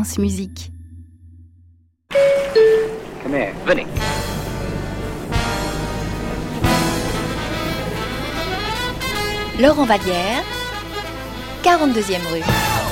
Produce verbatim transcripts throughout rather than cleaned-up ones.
France Musique. Come here, venez. Laurent Vallière, quarante-deuxième rue.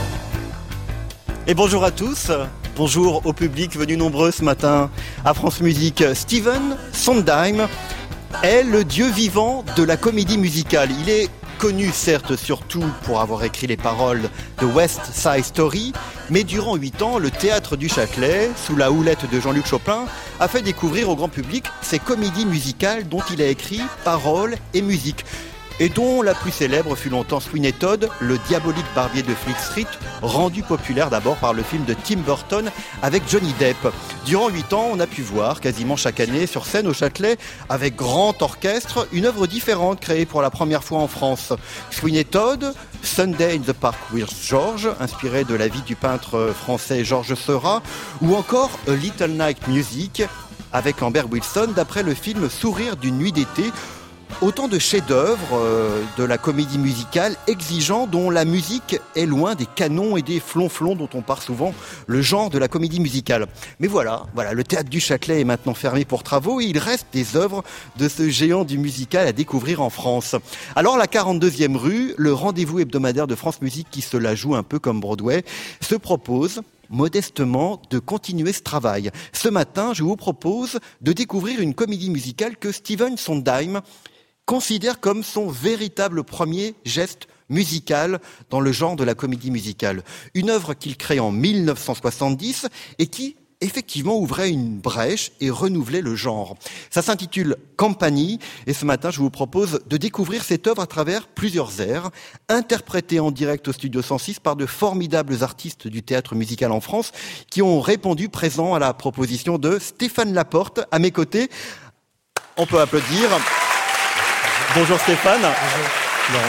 Et bonjour à tous, bonjour au public venu nombreux ce matin à France Musique. Stephen Sondheim est le dieu vivant de la comédie musicale. Il est connu certes surtout pour avoir écrit les paroles de West Side Story, mais durant huit ans, le Théâtre du Châtelet, sous la houlette de Jean-Luc Chopin, a fait découvrir au grand public ces comédies musicales dont il a écrit paroles et musique, et dont la plus célèbre fut longtemps Sweeney Todd, le diabolique barbier de Fleet Street, rendu populaire d'abord par le film de Tim Burton avec Johnny Depp. Durant huit ans, on a pu voir quasiment chaque année sur scène au Châtelet, avec grand orchestre, une œuvre différente créée pour la première fois en France. Sweeney Todd, Sunday in the Park with George, inspiré de la vie du peintre français Georges Seurat, ou encore A Little Night Music avec Amber Wilson d'après le film Sourire d'une nuit d'été. Autant de chefs-d'œuvre euh, de la comédie musicale exigeants dont la musique est loin des canons et des flonflons dont on parle souvent, le genre de la comédie musicale. Mais voilà, voilà, le Théâtre du Châtelet est maintenant fermé pour travaux et il reste des œuvres de ce géant du musical à découvrir en France. Alors la quarante-deuxième rue, le rendez-vous hebdomadaire de France Musique qui se la joue un peu comme Broadway, se propose modestement de continuer ce travail. Ce matin, je vous propose de découvrir une comédie musicale que Stephen Sondheim considère comme son véritable premier geste musical dans le genre de la comédie musicale. Une œuvre qu'il crée en mille neuf cent soixante-dix et qui, effectivement, ouvrait une brèche et renouvelait le genre. Ça s'intitule Company et ce matin, je vous propose de découvrir cette œuvre à travers plusieurs airs, interprétée en direct au Studio cent six par de formidables artistes du théâtre musical en France qui ont répondu présent à la proposition de Stéphane Laporte à mes côtés. On peut applaudir. Bonjour Stéphane. Bonjour.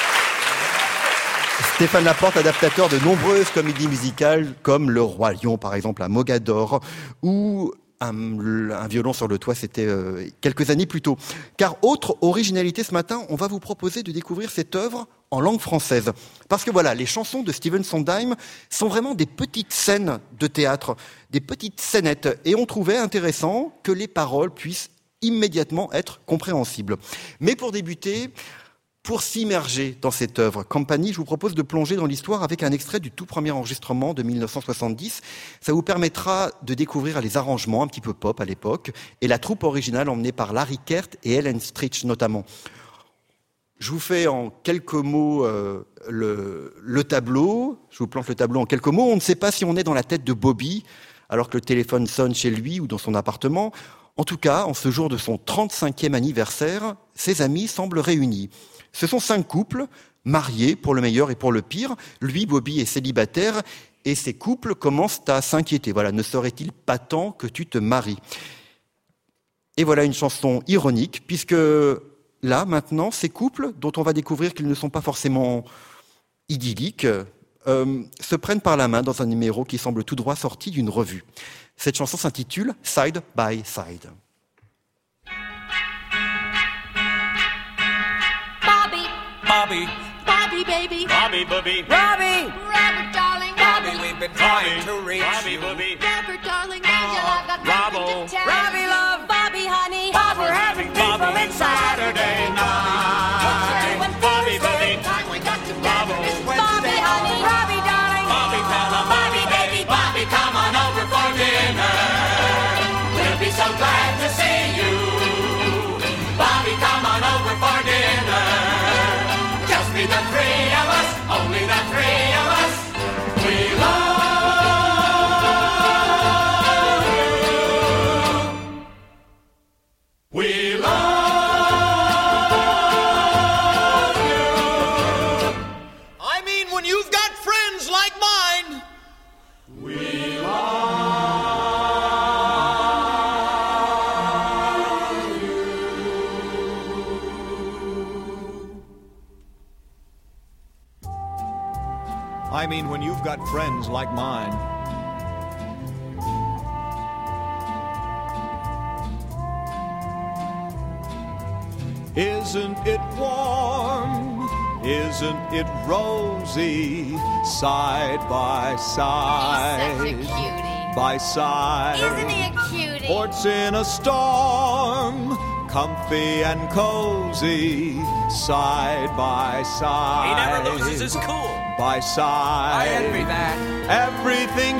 Stéphane Laporte, adaptateur de nombreuses comédies musicales comme Le Roi Lion par exemple à Mogador ou un, un violon sur le toit, c'était euh, quelques années plus tôt. Car autre originalité ce matin, on va vous proposer de découvrir cette œuvre en langue française. Parce que voilà, les chansons de Stephen Sondheim sont vraiment des petites scènes de théâtre, des petites scénettes. Et on trouvait intéressant que les paroles puissent immédiatement être compréhensible. Mais pour débuter, pour s'immerger dans cette œuvre, Company, je vous propose de plonger dans l'histoire avec un extrait du tout premier enregistrement de mille neuf cent soixante-dix. Ça vous permettra de découvrir les arrangements un petit peu pop à l'époque et la troupe originale emmenée par Larry Kert et Ellen Stritch notamment. Je vous fais en quelques mots euh, le, le tableau. Je vous plante le tableau en quelques mots. On ne sait pas si on est dans la tête de Bobby alors que le téléphone sonne chez lui ou dans son appartement. En tout cas, en ce jour de son trente-cinquième anniversaire, ses amis semblent réunis. Ce sont cinq couples, mariés pour le meilleur et pour le pire. Lui, Bobby, est célibataire et ces couples commencent à s'inquiéter. Voilà, ne serait-il pas temps que tu te maries ? Et voilà une chanson ironique, puisque là, maintenant, ces couples, dont on va découvrir qu'ils ne sont pas forcément idylliques, euh, se prennent par la main dans un numéro qui semble tout droit sorti d'une revue. Cette chanson s'intitule Side by Side. Bobby, Bobby, Bobby, baby, Bobby, Bobby, Robbie, Robert, darling, Bobby, Robbie, we've been trying to reach Bobby, you. Bobby, Robert, darling, Angel, I've got nothing Robbo, to tell Robbie, you. love, Bobby, honey, Bob, we're having people in Saturday night. Bobby, Bobby, time we got together Robbo, this Bobby, Wednesday. honey, Robbie, darling, Bobby, tell him, Bobby, baby, Bobby, come on over for dinner. We'll be so glad to see you. Bobby, come on over for dinner. Just be the three of us, only the three of us. We love you. We love you. I mean, when you've got friends like mine. We love you. I mean, when you've got friends like mine. Isn't it warm Isn't it rosy, side by side? He's such a cutie. By side. Isn't he a cutie? Ports in a storm, comfy and cozy, side by side. He never loses his cool. By side. I envy that. Everything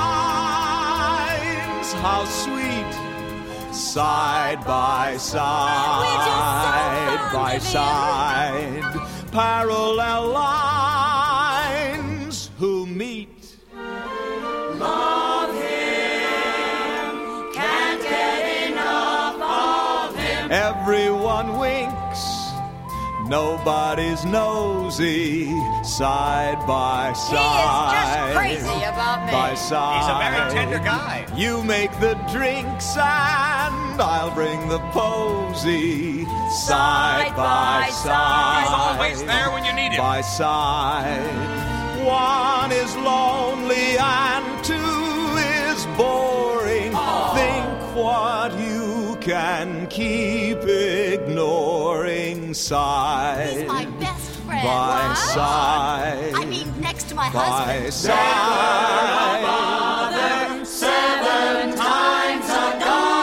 shines, how sweet. Side by side, so by side, parallel lines who meet. Love him, can't get enough of him. Everyone winks, nobody's nosy. Side by side, He is just crazy about me. by side. He's a very tender guy. You make the drinks and I'll bring the posy. Side by side. He's always there when you need him. By side. One is lonely and two is boring. Think what you can keep ignoring. Side He's my best friend. by What? side. I mean, next to my by husband. side. Seven times a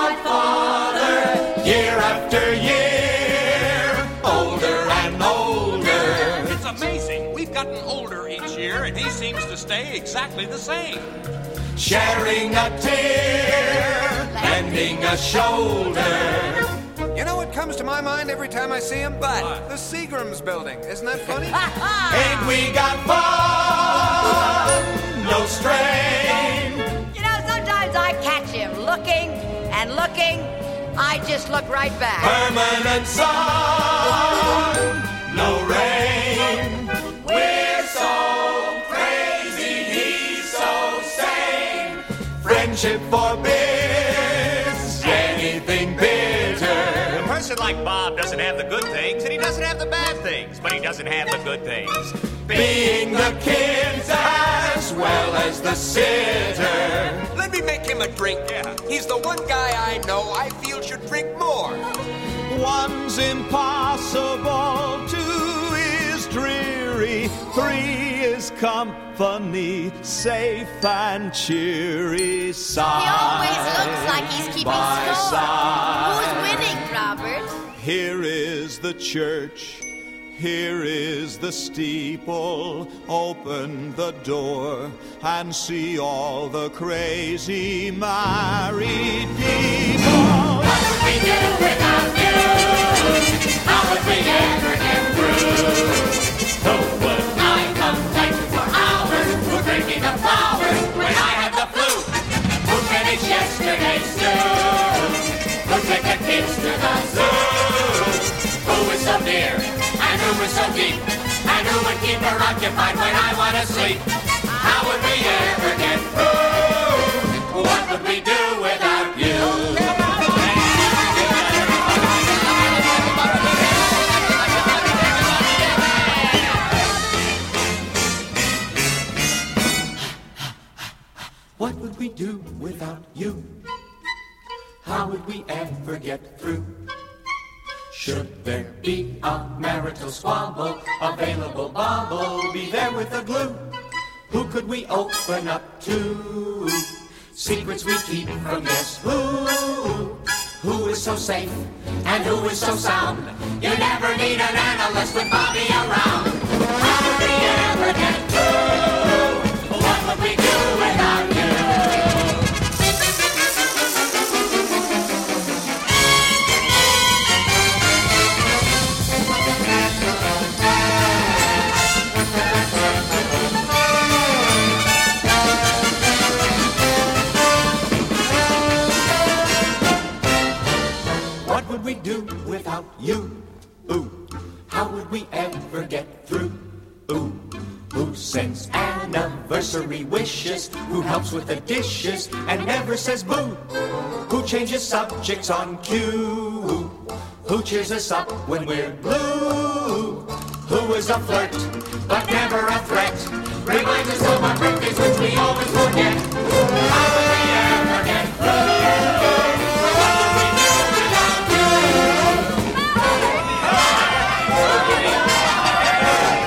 godfather, year after year, older and older. It's amazing. We've gotten older each year, and he seems to stay exactly the same. Sharing a tear, lending a shoulder. You know what comes to my mind every time I see him? What? The Seagram's building. Isn't that funny? Ain't we got fun? No strain. You know, sometimes I catch him looking and looking. I just look right back. Permanent sun, no rain. We're so crazy, he's so sane. Friendship forbids anything bitter. A person like Bob doesn't have the good things, and he doesn't have the bad things, but he doesn't have the good things. Being the kids as well as the sitter. Let me make him a drink. Yeah. He's the one guy I know I feel should drink more. One's impossible, two is dreary, three is company, safe and cheery. Side He always looks like he's keeping by score. side. Who's winning, Robert? Here is the church, here is the steeple. Open the door and see all the crazy married people. What would we do without you? How would we ever get through? Who would I complain to for hours? Who's drinking the flowers when I had the flu? Who finished yesterday's stew? Who took the kids to the zoo? Who is so near and who is so deep? And who would keep her occupied when I want to sleep? How would we ever get through? What would we do without you? What would we do without you? How would we ever get through? Should there be a marital squabble, available bauble, be there with the glue? Who could we open up to? Secrets we keep from guess who? Who is so safe and who is so sound? You never need an analyst with Bobby around. How would we ever get through? What would we do without you? What would we do without you? Ooh, how would we ever get through? Ooh, who sends anniversary wishes? Who helps with the dishes and never says boo? Who changes subjects on cue? Who cheers us up when we're blue? Who is a flirt, but never a threat? Reminds us of our birthdays, which we always forget. How would we ever get through? What would we do without you?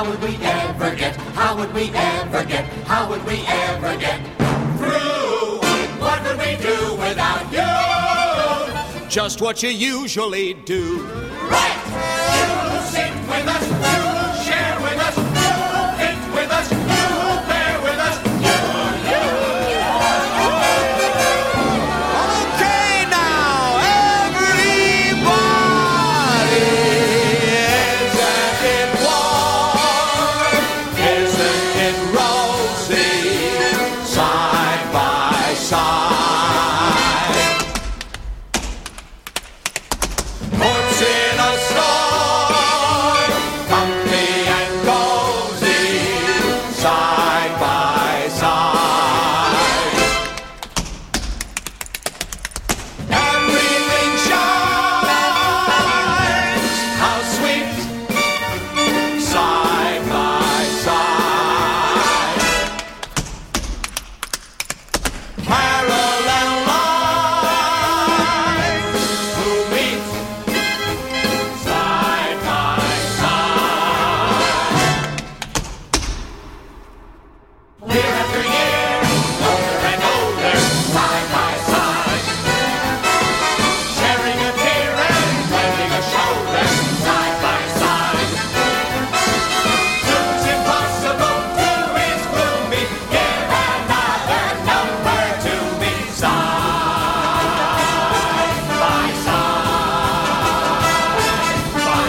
How would we ever get, how would we ever get, how would we ever get through? What would we do without you? Just what you usually do. Right! You sing with us, you share with us, you eat with us, you bear with us, you, you, you. Okay, now, everybody, isn't it warm? Isn't it rosy? Side by side. Corpse in a storm, comfy and cozy, side by side. Everything shines, how sweet, side by side. Parallel lines, who meet side by side. Year after year, older and older, side by side. Sharing a tear and lending a shoulder, side by side. Two's impossible, two is gloomy, give another number to me, side by side, by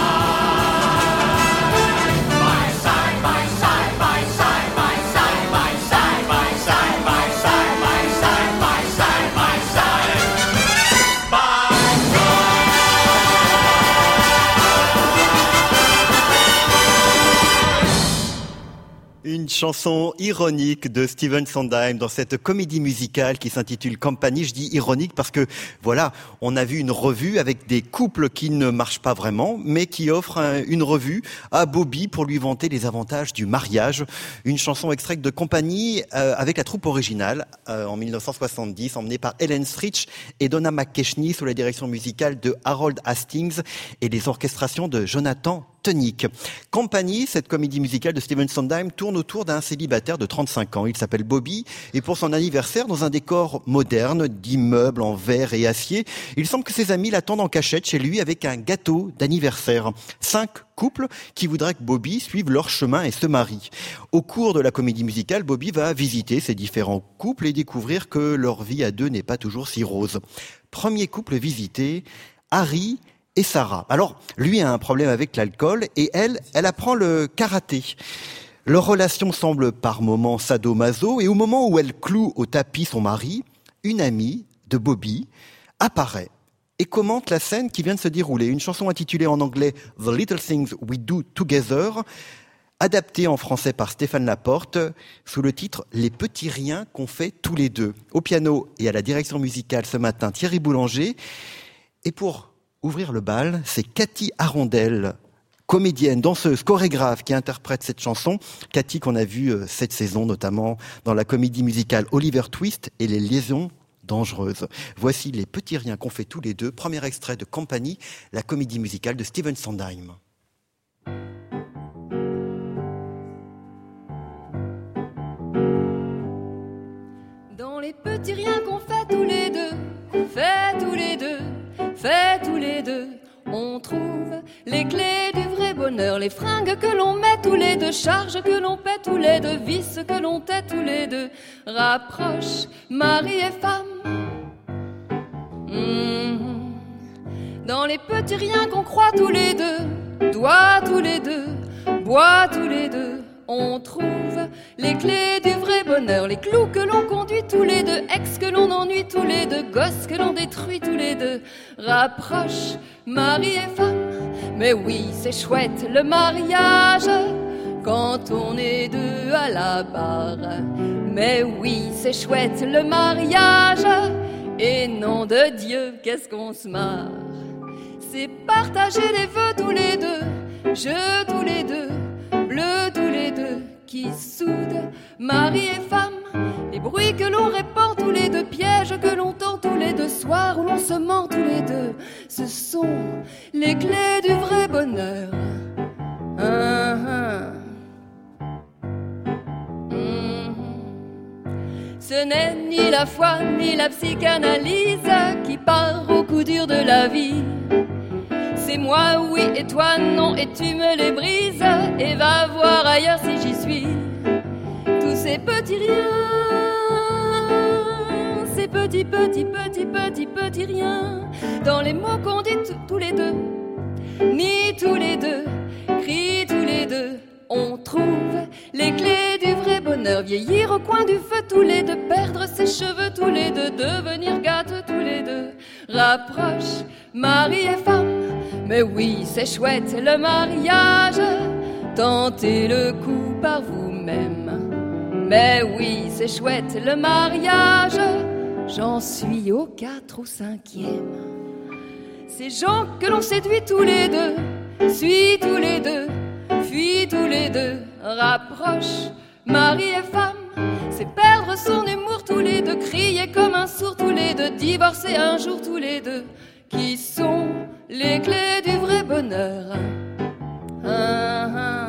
side, by side, by side, by side, by side, by side, by side, by side, by side, by side, by side, by Une chanson ironique de Stephen Sondheim dans cette comédie musicale qui s'intitule Company. Je dis ironique parce que, voilà, on a vu une revue avec des couples qui ne marchent pas vraiment, mais qui offrent un- une revue à Bobby pour lui vanter les avantages du mariage. Une chanson extraite de Company euh, avec la troupe originale euh, en dix-neuf cent soixante-dix, emmenée par Ellen Stritch et Donna McKechnie sous la direction musicale de Harold Hastings et les orchestrations de Jonathan Tonique. Company, cette comédie musicale de Stephen Sondheim, tourne autour d'un célibataire de trente-cinq ans. Il s'appelle Bobby et pour son anniversaire, dans un décor moderne d'immeubles en verre et acier, il semble que ses amis l'attendent en cachette chez lui avec un gâteau d'anniversaire. Cinq couples qui voudraient que Bobby suive leur chemin et se marie. Au cours de la comédie musicale, Bobby va visiter ces différents couples et découvrir que leur vie à deux n'est pas toujours si rose. Premier couple visité, Harry et Sarah. Alors, lui a un problème avec l'alcool et elle, elle apprend le karaté. Leur relation semble par moments sadomaso et au moment où elle cloue au tapis son mari, une amie de Bobby apparaît et commente la scène qui vient de se dérouler. Une chanson intitulée en anglais « The Little Things We Do Together », adaptée en français par Stéphane Laporte, sous le titre « Les petits riens qu'on fait tous les deux ». Au piano et à la direction musicale ce matin, Thierry Boulanger. Et pour ouvrir le bal, c'est Cathy Arondel, comédienne, danseuse, chorégraphe qui interprète cette chanson. Cathy qu'on a vue euh, cette saison, notamment dans la comédie musicale Oliver Twist et les liaisons dangereuses. Voici Les petits riens qu'on fait tous les deux, premier extrait de Company, la comédie musicale de Stephen Sondheim. Dans les petits riens qu'on fait tous les deux, fait tous les deux, fait tous les deux, on trouve les clés du vrai bonheur, les fringues que l'on met tous les deux, charges que l'on paie tous les deux, vices que l'on tait tous les deux, rapproche mari et femme. Mmh. Dans les petits riens qu'on croit tous les deux, doit tous les deux, boit tous les deux, on trouve les clés du vrai bonheur, les clous que l'on conduit tous les deux, ex que l'on ennuie tous les deux, gosses que l'on détruit tous les deux, rapproche mari et femme. Mais oui, c'est chouette le mariage quand on est deux à la barre. Mais oui, c'est chouette le mariage et nom de Dieu, qu'est-ce qu'on se marre. C'est partager les vœux tous les deux, jeux tous les deux, bleu tous les deux, qui soudent mari et femme. Les bruits que l'on répand tous les deux, pièges que l'on tend tous les deux, soirs où l'on se ment tous les deux, ce sont les clés du vrai bonheur. Ah, ah. Ce n'est ni la foi ni la psychanalyse qui part au coup dur de la vie. C'est moi oui et toi non et tu me les brises et va voir ailleurs si j'y suis. Tous ces petits riens, ces petits petits petits petits petits riens, dans les mots qu'on dit t- tous les deux, ni tous les deux, crient tous les deux. On trouve les clés du vrai bonheur. Vieillir au coin du feu tous les deux, perdre ses cheveux tous les deux, devenir gâteux tous les deux. Rapproche mari et femme, mais oui c'est chouette le mariage. Tentez le coup par vous-même, mais oui c'est chouette le mariage. J'en suis au quatre ou cinquième. Ces gens que l'on séduit tous les deux, suit tous les deux, fuit tous les deux, rapproche mari et femme. C'est perdre son humour tous les deux, crier comme un sourd tous les deux, divorcer un jour tous les deux. Qui sont les clés du vrai bonheur? Ah, ah.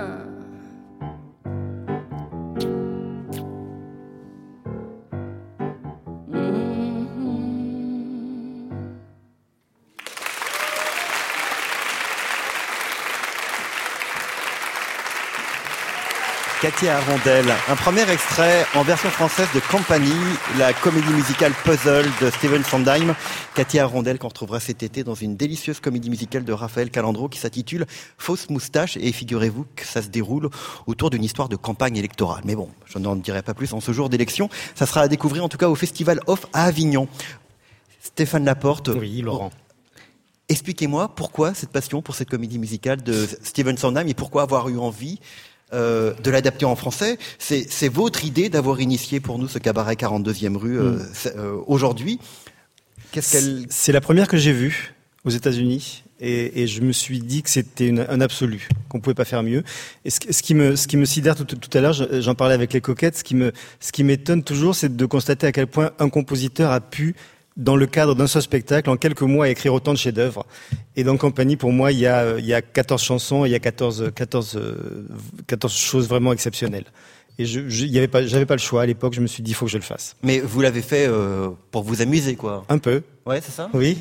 Katia Arondel, un premier extrait en version française de Company, la comédie musicale Puzzle de Stephen Sondheim. Katia Arondel qu'on retrouvera cet été dans une délicieuse comédie musicale de Raphaël Calandro qui s'intitule Fausse moustache, et figurez-vous que ça se déroule autour d'une histoire de campagne électorale. Mais bon, je n'en dirai pas plus en ce jour d'élection. Ça sera à découvrir en tout cas au Festival Off à Avignon. Stéphane Laporte. Oui, Laurent. Expliquez-moi pourquoi cette passion pour cette comédie musicale de Stephen Sondheim et pourquoi avoir eu envie Euh, de l'adapter en français. C'est, c'est votre idée d'avoir initié pour nous ce cabaret quarante-deuxième rue euh, mmh. euh, aujourd'hui. Qu'est-ce qu'elle... C'est la première que j'ai vue aux États-Unis et, et je me suis dit que c'était une, un absolu, qu'on pouvait pas faire mieux. Et ce, ce qui me, ce qui me sidère tout, tout à l'heure, j'en parlais avec les coquettes, ce qui me, ce qui m'étonne toujours, c'est de constater à quel point un compositeur a pu, dans le cadre d'un seul spectacle, en quelques mois, écrire autant de chefs-d'œuvre. Et dans Company, pour moi, il y a, il y a quatorze chansons, il y a quatorze, quatorze, quatorze choses vraiment exceptionnelles. Et je, je, y avait pas, j'avais pas le choix à l'époque. Je me suis dit, il faut que je le fasse. Mais vous l'avez fait euh, pour vous amuser, quoi. Un peu. Ouais, c'est ça. Oui,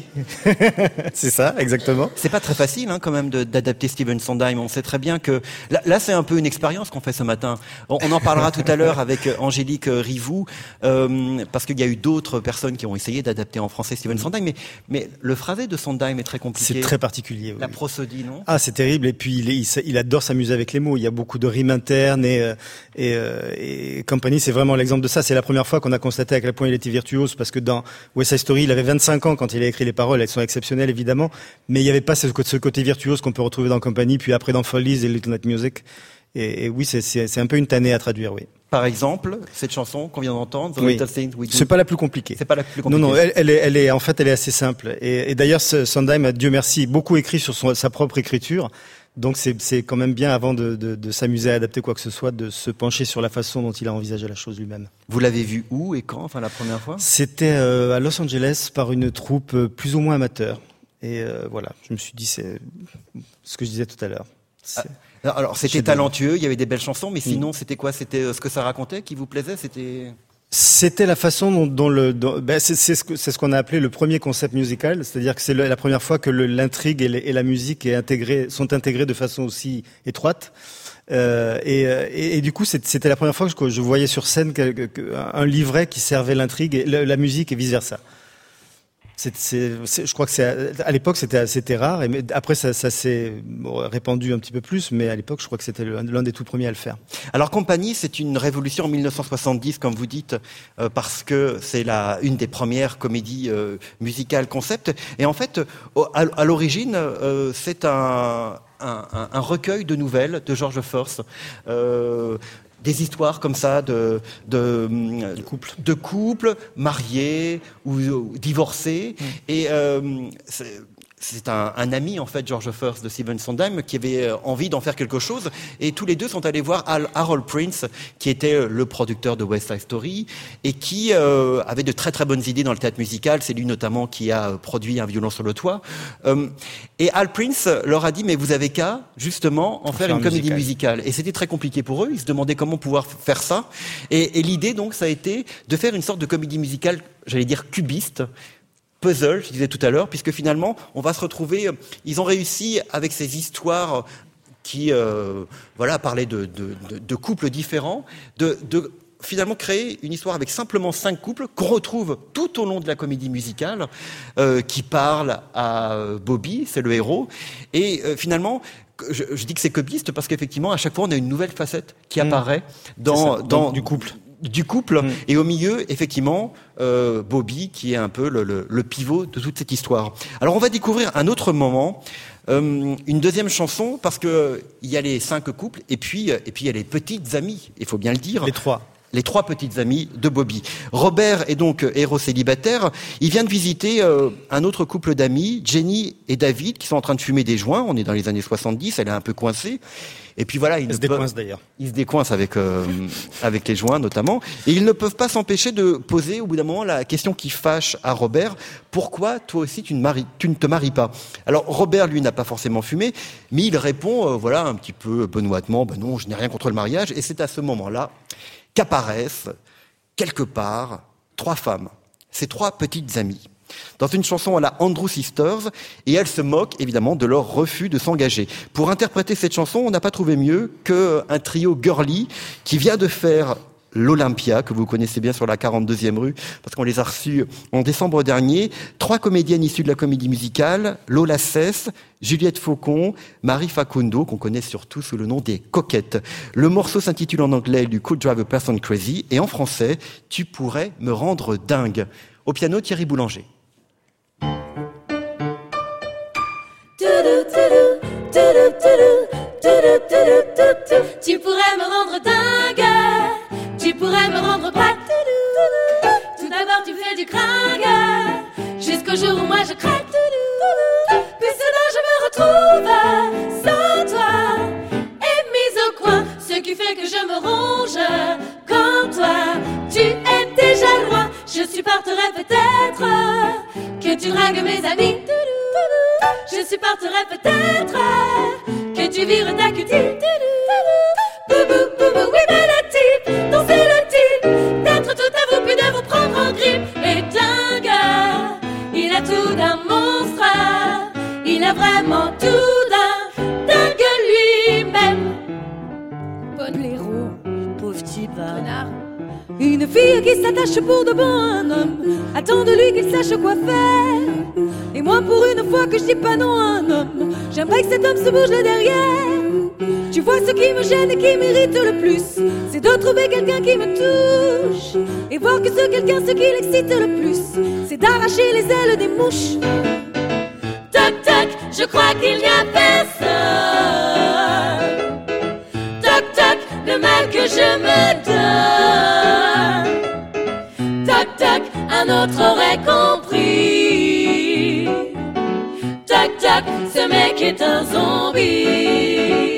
c'est ça, exactement. C'est pas très facile, hein, quand même, de, d'adapter Stephen Sondheim. On sait très bien que là, là c'est un peu une expérience qu'on fait ce matin. On, on en parlera tout à l'heure avec Angélique Rivou, euh, parce qu'il y a eu d'autres personnes qui ont essayé d'adapter en français Stephen Sondheim. Mais, mais le phrasé de Sondheim est très compliqué. C'est très particulier. Oui. La prosodie, non? Ah, c'est terrible. Et puis il, il, il adore s'amuser avec les mots. Il y a beaucoup de rimes internes et et, et Company, c'est vraiment l'exemple de ça. C'est la première fois qu'on a constaté à quel point il était virtuose, parce que dans West Side Story, il avait vingt-cinq ans quand il a écrit les paroles. Elles sont exceptionnelles, évidemment, mais il n'y avait pas ce, ce côté virtuose qu'on peut retrouver dans Company, puis après dans Follies et Little Night Music. Et, et oui, c'est, c'est, c'est un peu une tannée à traduire, oui. Par exemple, cette chanson qu'on vient d'entendre, The oui. Little Things We Do. C'est pas la plus compliquée. C'est pas la plus compliquée. Non, non, elle, elle est, elle est, en fait, elle est assez simple. Et, et d'ailleurs, Sondheim, Dieu merci, beaucoup écrit sur son, sa propre écriture. Donc c'est, c'est quand même bien, avant de, de, de s'amuser à adapter quoi que ce soit, de se pencher sur la façon dont il a envisagé la chose lui-même. Vous l'avez vu où et quand, enfin la première fois? C'était euh, à Los Angeles par une troupe plus ou moins amateur. Et euh, voilà, je me suis dit, c'est ce que je disais tout à l'heure. Ah, alors c'était talentueux, il y avait des belles chansons, mais sinon mmh. c'était quoi? C'était ce que ça racontait qui vous plaisait? C'était... C'était la façon dont, dont le, dont, ben c'est, c'est, ce que, c'est ce qu'on a appelé le premier concept musical, c'est-à-dire que c'est le, la première fois que le, l'intrigue et, le, et la musique est intégrée, sont intégrées de façon aussi étroite. Euh, et, et, et du coup, c'était la première fois que je voyais sur scène que, que, un livret qui servait l'intrigue, et la, la musique et vice versa. C'est, c'est, c'est, je crois que c'est, à l'époque c'était, c'était rare, et après ça, ça s'est répandu un petit peu plus, mais à l'époque je crois que c'était l'un des tout premiers à le faire. Alors Company, c'est une révolution en mille neuf cent soixante-dix, comme vous dites, euh, parce que c'est la une des premières comédies euh, musicales concept. Et en fait, à, à l'origine, euh, c'est un, un, un recueil de nouvelles de George Force. Euh, Des histoires comme ça de de, de couples, de couples mariés ou, ou divorcés. Mmh. Et euh, c'est un, un ami en fait, George Firth de Stephen Sondheim, qui avait envie d'en faire quelque chose, et tous les deux sont allés voir Al, Harold Prince, qui était le producteur de West Side Story et qui euh, avait de très très bonnes idées dans le théâtre musical. C'est lui notamment qui a produit Un violon sur le toit. Euh, et Al Prince leur a dit mais vous avez qu'à justement en faire, faire une comédie musicale. musicale. Et c'était très compliqué pour eux. Ils se demandaient comment pouvoir faire ça. Et, et l'idée donc ça a été de faire une sorte de comédie musicale, j'allais dire cubiste. Puzzle, je disais tout à l'heure, puisque finalement, on va se retrouver. Ils ont réussi avec ces histoires qui, euh, voilà, parlaient de, de, de, de couples différents, de, de finalement créer une histoire avec simplement cinq couples qu'on retrouve tout au long de la comédie musicale, euh, qui parlent à Bobby, c'est le héros, et euh, finalement. Je, je dis que c'est cubiste parce qu'effectivement, à chaque fois, on a une nouvelle facette qui mmh. apparaît dans, ça, dans du couple. du couple, mmh. et au milieu, effectivement, euh, Bobby, qui est un peu le, le, le pivot de toute cette histoire. Alors, on va découvrir un autre moment, euh, une deuxième chanson, parce que il y a les cinq couples, et puis, et puis il y a les petites amies, il faut bien le dire. Les trois. Les trois petites amies de Bobby. Robert est donc héros célibataire. Il vient de visiter euh, un autre couple d'amis, Jenny et David, qui sont en train de fumer des joints. On est dans les années soixante-dix, elle est un peu coincée. Et puis voilà, ils se décoincent d'ailleurs. Ils se décoincent avec euh, avec les joints notamment, et ils ne peuvent pas s'empêcher de poser au bout d'un moment la question qui fâche à Robert : pourquoi toi aussi tu ne maries, tu ne te maries pas ? Alors Robert lui n'a pas forcément fumé, mais il répond euh, voilà un petit peu benoîtement : ben non, je n'ai rien contre le mariage. Et c'est à ce moment-là qu'apparaissent quelque part trois femmes, ces trois petites amies, dans une chanson à la Andrew Sisters, et elles se moquent évidemment de leur refus de s'engager. Pour interpréter cette chanson, on n'a pas trouvé mieux qu'un trio girly qui vient de faire l'Olympia, que vous connaissez bien sur la quarante-deuxième rue, parce qu'on les a reçus en décembre dernier. Trois comédiennes issues de la comédie musicale, Lola Sess, Juliette Faucon, Marie Facundo, qu'on connaît surtout sous le nom des Coquettes. Le morceau s'intitule en anglais « You Could Drive a Person Crazy » et en français « Tu pourrais me rendre dingue ». Au piano, Thierry Boulanger. Tu pourrais me rendre dingue, tu pourrais me rendre brave. Tout d'abord tu fais du cringue, jusqu'au jour où moi je craque. Puis soudain je me retrouve sans toi et mise au coin, ce qui fait que je me ronge. Quand toi tu es déjà loin, je supporterais peut-être que tu dragues mes amis. Je supporterais peut-être que tu vires ta cutie. Boubou, boubou, oui, mais le type, dont c'est le type d'être tout à vous, puis de vous prendre en grippe. Et dingue, il a tout d'un monstre, il a vraiment tout d'un dingue lui-même. Bon blaireau, pauvre type, connard. Une fille qui s'attache pour de bon à un homme, attend de lui qu'il sache quoi faire. Et moi pour une fois que je dis pas non à un homme, j'aimerais que cet homme se bouge le derrière. Tu vois ce qui me gêne et qui m'irrite le plus, c'est de trouver quelqu'un qui me touche, et voir que ce quelqu'un, ce qui l'excite le plus, c'est d'arracher les ailes des mouches. Toc toc, je crois qu'il n'y a personne. Toc toc, le mal que je me donne. Toc toc, un autre aurait compris. Toc toc, ce mec est un zombie.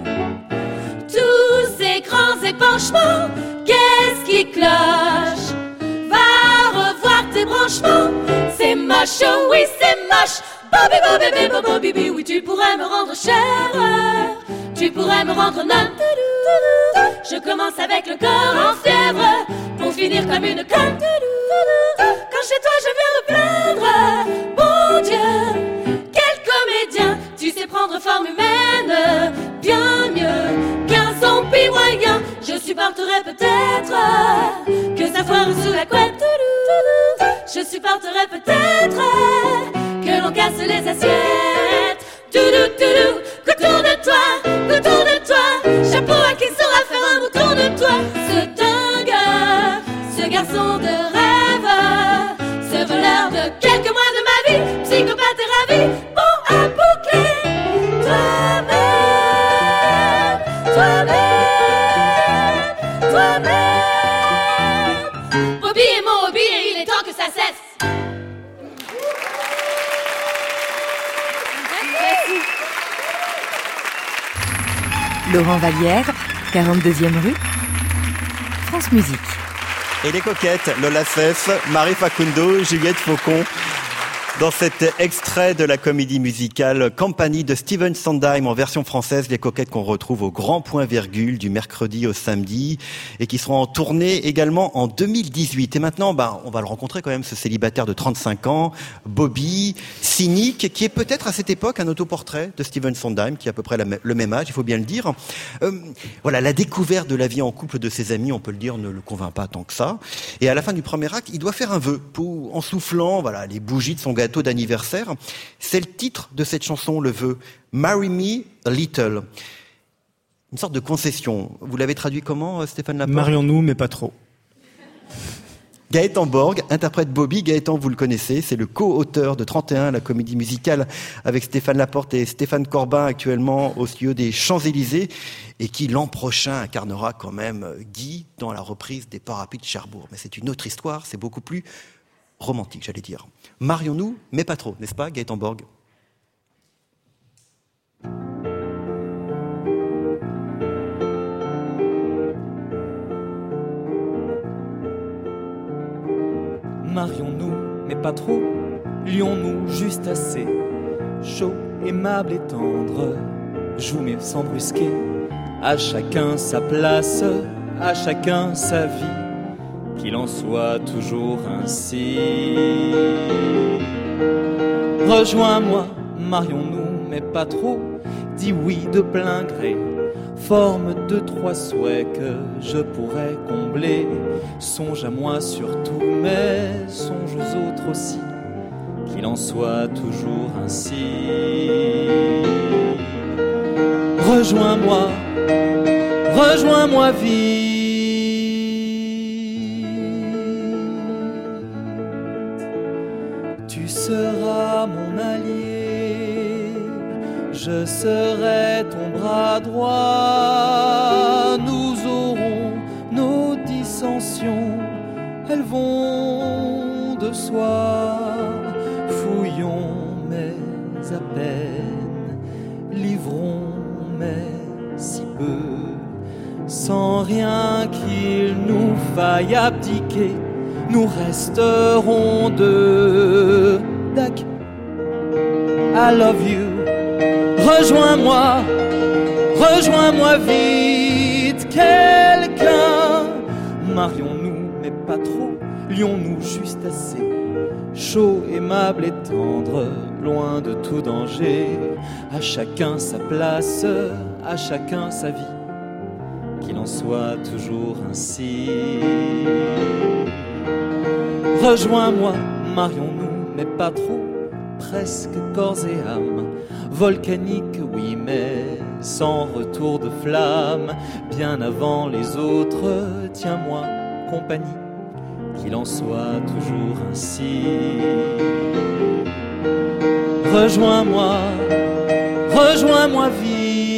Tous ces grands épanchements, qu'est-ce qui cloche? Va revoir tes branchements. C'est moche, oh oui c'est moche. Bobby, Bobby, Bobby, Bobby, Bobby, oui tu pourrais me rendre cher. Tu pourrais me rendre non. Je commence avec le corps en fièvre, pour finir comme une conne. Quand chez toi je viens me plaindre, bon Dieu, quel comédien. Tu sais prendre forme humaine, bien mieux qu'un zombie moyen. Je supporterais peut-être que ça foire sous la couette. Je supporterais peut-être que l'on casse les assiettes. Doudou, doudou, qu'autour de toi, qu'autour de toi, chapeau à qui saura faire un mouton de toi. Ce dingue, ce garçon de rêve, ce voleur de quelques mois de ma vie, psychopathe et ravi, bon à boucler. Toi-même, toi-même, toi-même. Bobby est mon hobby et il est temps que ça cesse. Laurent Vallière, quarante-deuxième rue, France Musique. Et les coquettes, Lola Sess, Marie Facundo, Juliette Faucon. Dans cet extrait de la comédie musicale Compagnie de Stephen Sondheim en version française, les coquettes qu'on retrouve au Grand Point Virgule du mercredi au samedi et qui seront en tournée également en deux mille dix-huit. Et maintenant, bah, on va le rencontrer quand même, ce célibataire de trente-cinq ans, Bobby, cynique, qui est peut-être à cette époque un autoportrait de Stephen Sondheim, qui a à peu près la, le même âge, il faut bien le dire. Euh, voilà, la découverte de la vie en couple de ses amis, on peut le dire, ne le convainc pas tant que ça. Et à la fin du premier acte, il doit faire un vœu pour, en soufflant, voilà, les bougies de son gâteau d'anniversaire. C'est le titre de cette chanson, le vœu. Marry me a little. Une sorte de concession. Vous l'avez traduit comment, Stéphane Laporte ? Marions-nous, mais pas trop. Gaëtan Borg interprète Bobby. Gaëtan, vous le connaissez, c'est le co-auteur de trente et un, la comédie musicale avec Stéphane Laporte et Stéphane Corbin, actuellement au studio des Champs-Élysées, et qui l'an prochain incarnera quand même Guy dans la reprise des Parapluies de Cherbourg. Mais c'est une autre histoire, c'est beaucoup plus romantique, j'allais dire. Marions-nous, mais pas trop, n'est-ce pas, Gaëtan Borg ? Marions-nous, mais pas trop, lions-nous juste assez, chaud, aimable et tendre, joue mais sans brusquer, à chacun sa place, à chacun sa vie. Qu'il en soit toujours ainsi. Rejoins-moi, marions-nous, mais pas trop. Dis oui de plein gré. Forme deux, trois souhaits que je pourrais combler. Songe à moi surtout, mais songe aux autres aussi. Qu'il en soit toujours ainsi. Rejoins-moi, rejoins-moi vite. Tu seras mon allié, je serai ton bras droit. Nous aurons nos dissensions, elles vont de soi. Fouillons mais à peine, livrons mais si peu, sans rien qu'il nous faille abdiquer. Nous resterons deux. Dac, I love you. Rejoins-moi, rejoins-moi vite, quelqu'un. Marions-nous, mais pas trop, lions-nous juste assez. Chaud, aimable et tendre, loin de tout danger. À chacun sa place, à chacun sa vie. Qu'il en soit toujours ainsi. Rejoins-moi, marions-nous, mais pas trop, presque corps et âme. Volcanique, oui, mais sans retour de flamme. Bien avant les autres, tiens-moi compagnie. Qu'il en soit toujours ainsi. Rejoins-moi, rejoins-moi vite.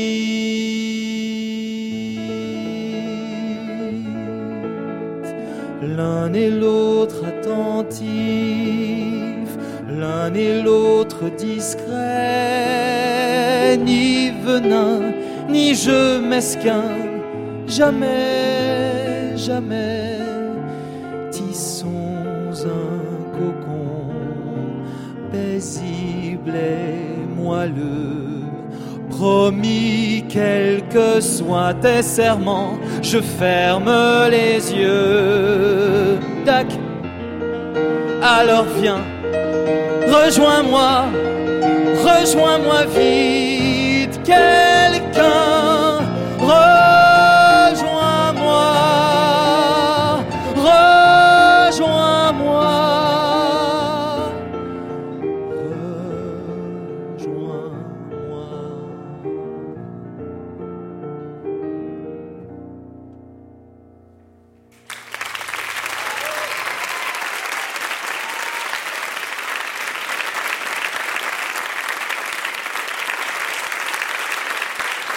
L'un et l'autre attentifs, l'un et l'autre discret, ni venin, ni jeu mesquin, jamais, jamais, tissons un cocon paisible et moelleux. Promis, quels que soient tes serments, je ferme les yeux. Tac, alors viens, rejoins-moi, rejoins-moi vite, quelqu'un, rejoins-moi, rejoins-moi, rejoins-moi.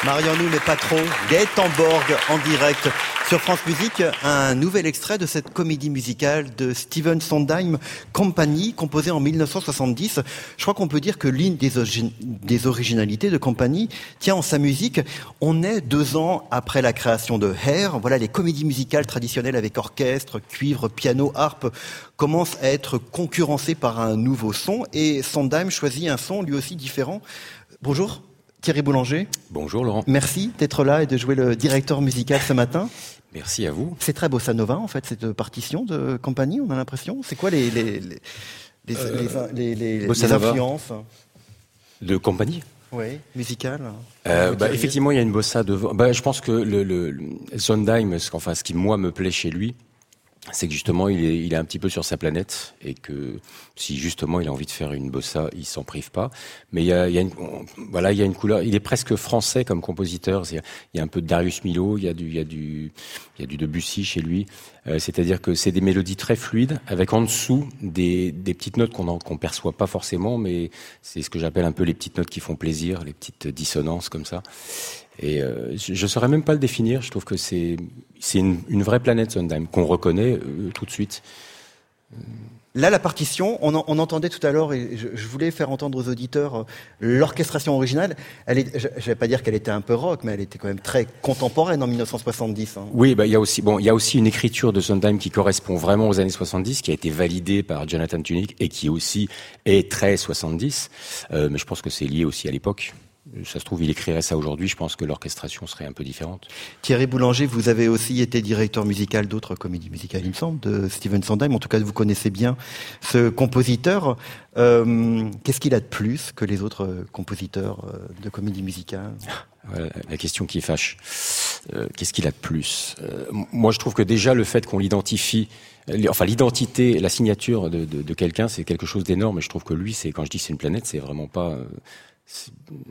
Marions-nous, mais pas trop. Gaëtan Borg en direct sur France Musique. Un nouvel extrait de cette comédie musicale de Stephen Sondheim, Company, composée en mille neuf cent soixante-dix. Je crois qu'on peut dire que l'une des, origi- des originalités de Company tient en sa musique. On est deux ans après la création de Hair. Voilà, les comédies musicales traditionnelles avec orchestre, cuivre, piano, harpe commencent à être concurrencées par un nouveau son. Et Sondheim choisit un son lui aussi différent. Bonjour. Thierry Boulanger. Bonjour Laurent. Merci d'être là et de jouer le directeur musical ce matin. Merci à vous. C'est très bossa nova en fait cette partition de Company, on a l'impression. C'est quoi les les les les, euh, les, les, les, les influences de Company? Oui, musicale. Euh, bah, effectivement, il y a une bossa de. Bah, je pense que le, le, le Sondheim, ce, enfin, ce qui moi me plaît chez lui, c'est que justement il est, il est un petit peu sur sa planète et que si justement il a envie de faire une bossa, il s'en prive pas. Mais il y a, il y a une, voilà, il y a une couleur. Il est presque français comme compositeur. Il y a, il y a un peu de Darius Milhaud, il y a du, il y a du, il y a du Debussy chez lui. Euh, c'est-à-dire que c'est des mélodies très fluides avec en dessous des, des petites notes qu'on qu'on perçoit pas forcément, mais c'est ce que j'appelle un peu les petites notes qui font plaisir, les petites dissonances comme ça. Et euh, je ne saurais même pas le définir. Je trouve que c'est c'est une, une vraie planète Sondheim qu'on reconnaît euh, tout de suite. Là, la partition, on, en, on entendait tout à l'heure, et je, je voulais faire entendre aux auditeurs euh, l'orchestration originale. Elle est, je ne vais pas dire qu'elle était un peu rock, mais elle était quand même très contemporaine en mille neuf cent soixante-dix. Hein. Oui, bah il y a aussi bon, il y a aussi une écriture de Sondheim qui correspond vraiment aux années soixante-dix, qui a été validée par Jonathan Tunick et qui aussi est très soixante-dix. Euh, mais je pense que c'est lié aussi à l'époque. Ça se trouve, il écrirait ça aujourd'hui, je pense que l'orchestration serait un peu différente. Thierry Boulanger, vous avez aussi été directeur musical d'autres comédies musicales, il me semble, de Stephen Sondheim. En tout cas, vous connaissez bien ce compositeur. Euh, qu'est-ce qu'il a de plus que les autres compositeurs de comédies musicales ? Voilà, la question qui fâche. Euh, qu'est-ce qu'il a de plus ? euh, Moi, je trouve que déjà, le fait qu'on l'identifie, enfin l'identité, la signature de, de, de quelqu'un, c'est quelque chose d'énorme. Et je trouve que lui, c'est, quand je dis c'est une planète, c'est vraiment pas... Euh, c'est,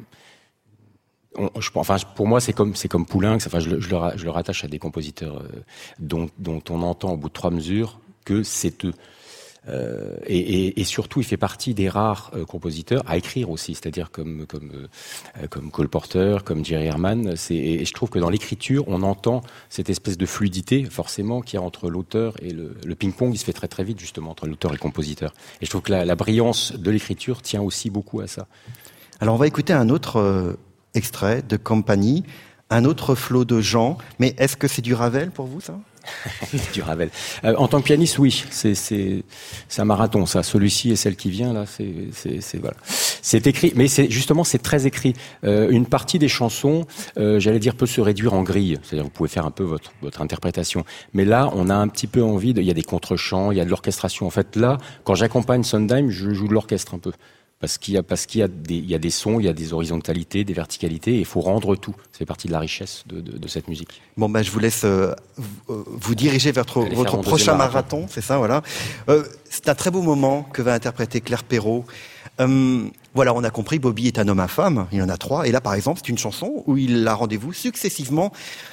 On, je, enfin, pour moi, c'est comme c'est comme Poulenc. Enfin, je, je, le, je le rattache à des compositeurs euh, dont, dont on entend au bout de trois mesures que c'est eux. Euh, et, et, et surtout, il fait partie des rares euh, compositeurs à écrire aussi, c'est-à-dire comme comme euh, comme Cole Porter, comme Jerry Herman. C'est, et je trouve que dans l'écriture, on entend cette espèce de fluidité, forcément, qu'il y a entre l'auteur et le, le ping-pong. Il se fait très très vite justement entre l'auteur et le compositeur. Et je trouve que la, la brillance de l'écriture tient aussi beaucoup à ça. Alors, on va écouter un autre euh, extrait de Company, un autre flot de gens. Mais est-ce que c'est du Ravel pour vous, ça ? Du Ravel. Euh, en tant que pianiste, oui, c'est c'est c'est un marathon, ça. Celui-ci et celle qui vient là, c'est c'est c'est voilà. C'est écrit, mais c'est justement c'est très écrit. Euh, une partie des chansons, euh, j'allais dire, peut se réduire en grille. C'est-à-dire, vous pouvez faire un peu votre votre interprétation. Mais là, on a un petit peu envie de. Il y a des contre-chants, il y a de l'orchestration. En fait, là, quand j'accompagne Sondheim, je joue de l'orchestre un peu. Parce qu'il y a, parce qu'il y a des, il y a des sons, il y a des horizontalités, des verticalités, et il faut rendre tout. Ça fait partie de la richesse de, de, de cette musique. Bon, bah, je vous laisse euh, vous diriger vers votre, votre prochain marathon, marathon, c'est ça, voilà. Euh, c'est un très beau moment que va interpréter Claire Perrault. Euh, voilà, on a compris, Bobby est un homme à femme, il y en a trois, et là, par exemple, c'est une chanson où il a rendez-vous successivement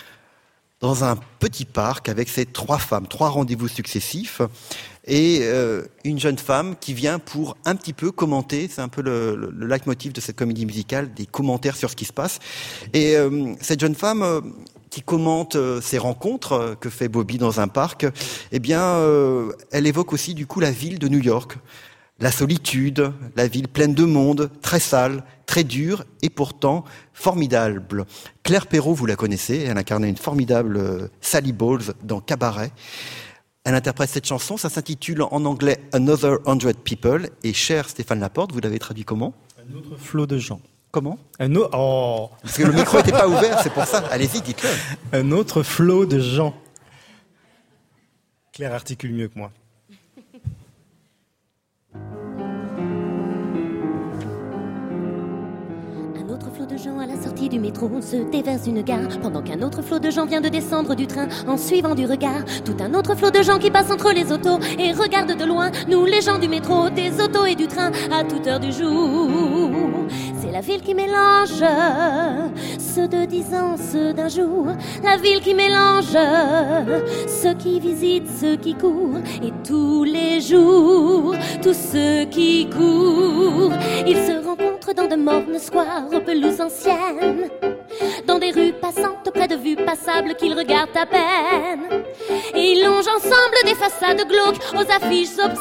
dans un petit parc avec ses trois femmes, trois rendez-vous successifs. Et euh, une jeune femme qui vient pour un petit peu commenter, c'est un peu le, le, le leitmotiv de cette comédie musicale, des commentaires sur ce qui se passe. Et euh, cette jeune femme euh, qui commente euh, ces rencontres euh, que fait Bobby dans un parc, eh bien, euh, elle évoque aussi du coup la ville de New York, la solitude, la ville pleine de monde, très sale, très dure et pourtant formidable. Claire Perrault, vous la connaissez, elle incarnait une formidable euh, Sally Bowles dans Cabaret. Elle interprète cette chanson, ça s'intitule en anglais « Another Hundred People » et cher Stéphane Laporte, vous l'avez traduit comment ? Un autre flot de gens. Comment ? Un autre... Oh. Parce que le micro n'était pas ouvert, c'est pour ça. Allez-y, dites-le. Un autre flot de gens. Claire articule mieux que moi. Un autre flot de gens à la sortie du métro se déverse une gare, pendant qu'un autre flot de gens vient de descendre du train en suivant du regard. Tout un autre flot de gens qui passent entre les autos et regardent de loin, nous les gens du métro, des autos et du train, à toute heure du jour. C'est la ville qui mélange ceux de dix ans, ceux d'un jour. La ville qui mélange ceux qui visitent, ceux qui courent. Et tous les jours, tous ceux qui courent, ils se rencontrent dans de mornes squares aux pelouses anciennes, dans des rues passantes, près de vues passables qu'ils regardent à peine. Et ils longent ensemble des façades glauques aux affiches obscènes.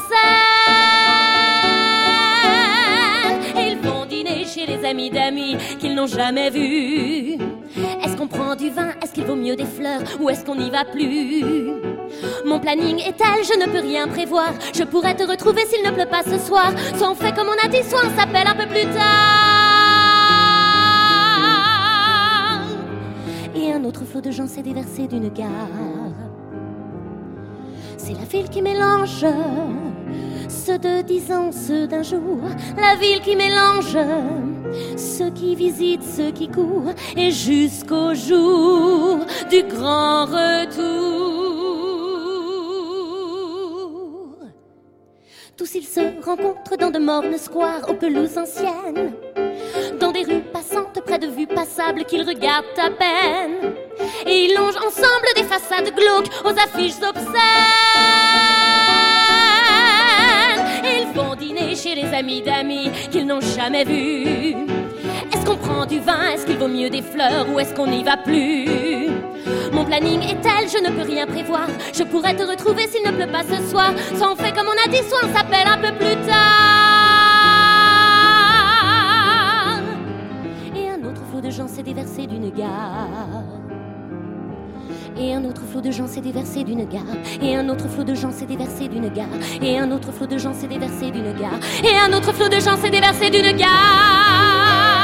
Et ils vont dîner chez les amis d'amis qu'ils n'ont jamais vus. Est-ce qu'on prend du vin? Est-ce qu'il vaut mieux des fleurs? Ou est-ce qu'on n'y va plus? Mon planning est tel, je ne peux rien prévoir. Je pourrais te retrouver s'il ne pleut pas ce soir. Soit on fait comme on a dit, soit on s'appelle un peu plus tard. Et un autre flot de gens s'est déversé d'une gare. C'est la ville qui mélange ceux de dix ans, ceux d'un jour. La ville qui mélange ceux qui visitent, ceux qui courent. Et jusqu'au jour du grand retour. Tous ils se rencontrent dans de mornes squares aux pelouses anciennes, dans des rues passantes près de vues passables qu'ils regardent à peine. Et ils longent ensemble des façades glauques aux affiches obscènes. Et ils vont dîner chez les amis d'amis qu'ils n'ont jamais vus. Est-ce qu'on prend du vin? Est-ce qu'il vaut mieux des fleurs? Ou est-ce qu'on n'y va plus? Mon planning est tel, je ne peux rien prévoir. Je pourrais te retrouver s'il ne pleut pas ce soir. Soit on fait comme on a dit, soit on s'appelle un peu plus tard. Et un autre flot de gens s'est déversé d'une gare. Et un autre flot de gens s'est déversé d'une gare. Et un autre flot de gens s'est déversé d'une gare. Et un autre flot de gens s'est déversé d'une gare. Et un autre flot de gens s'est déversé d'une gare.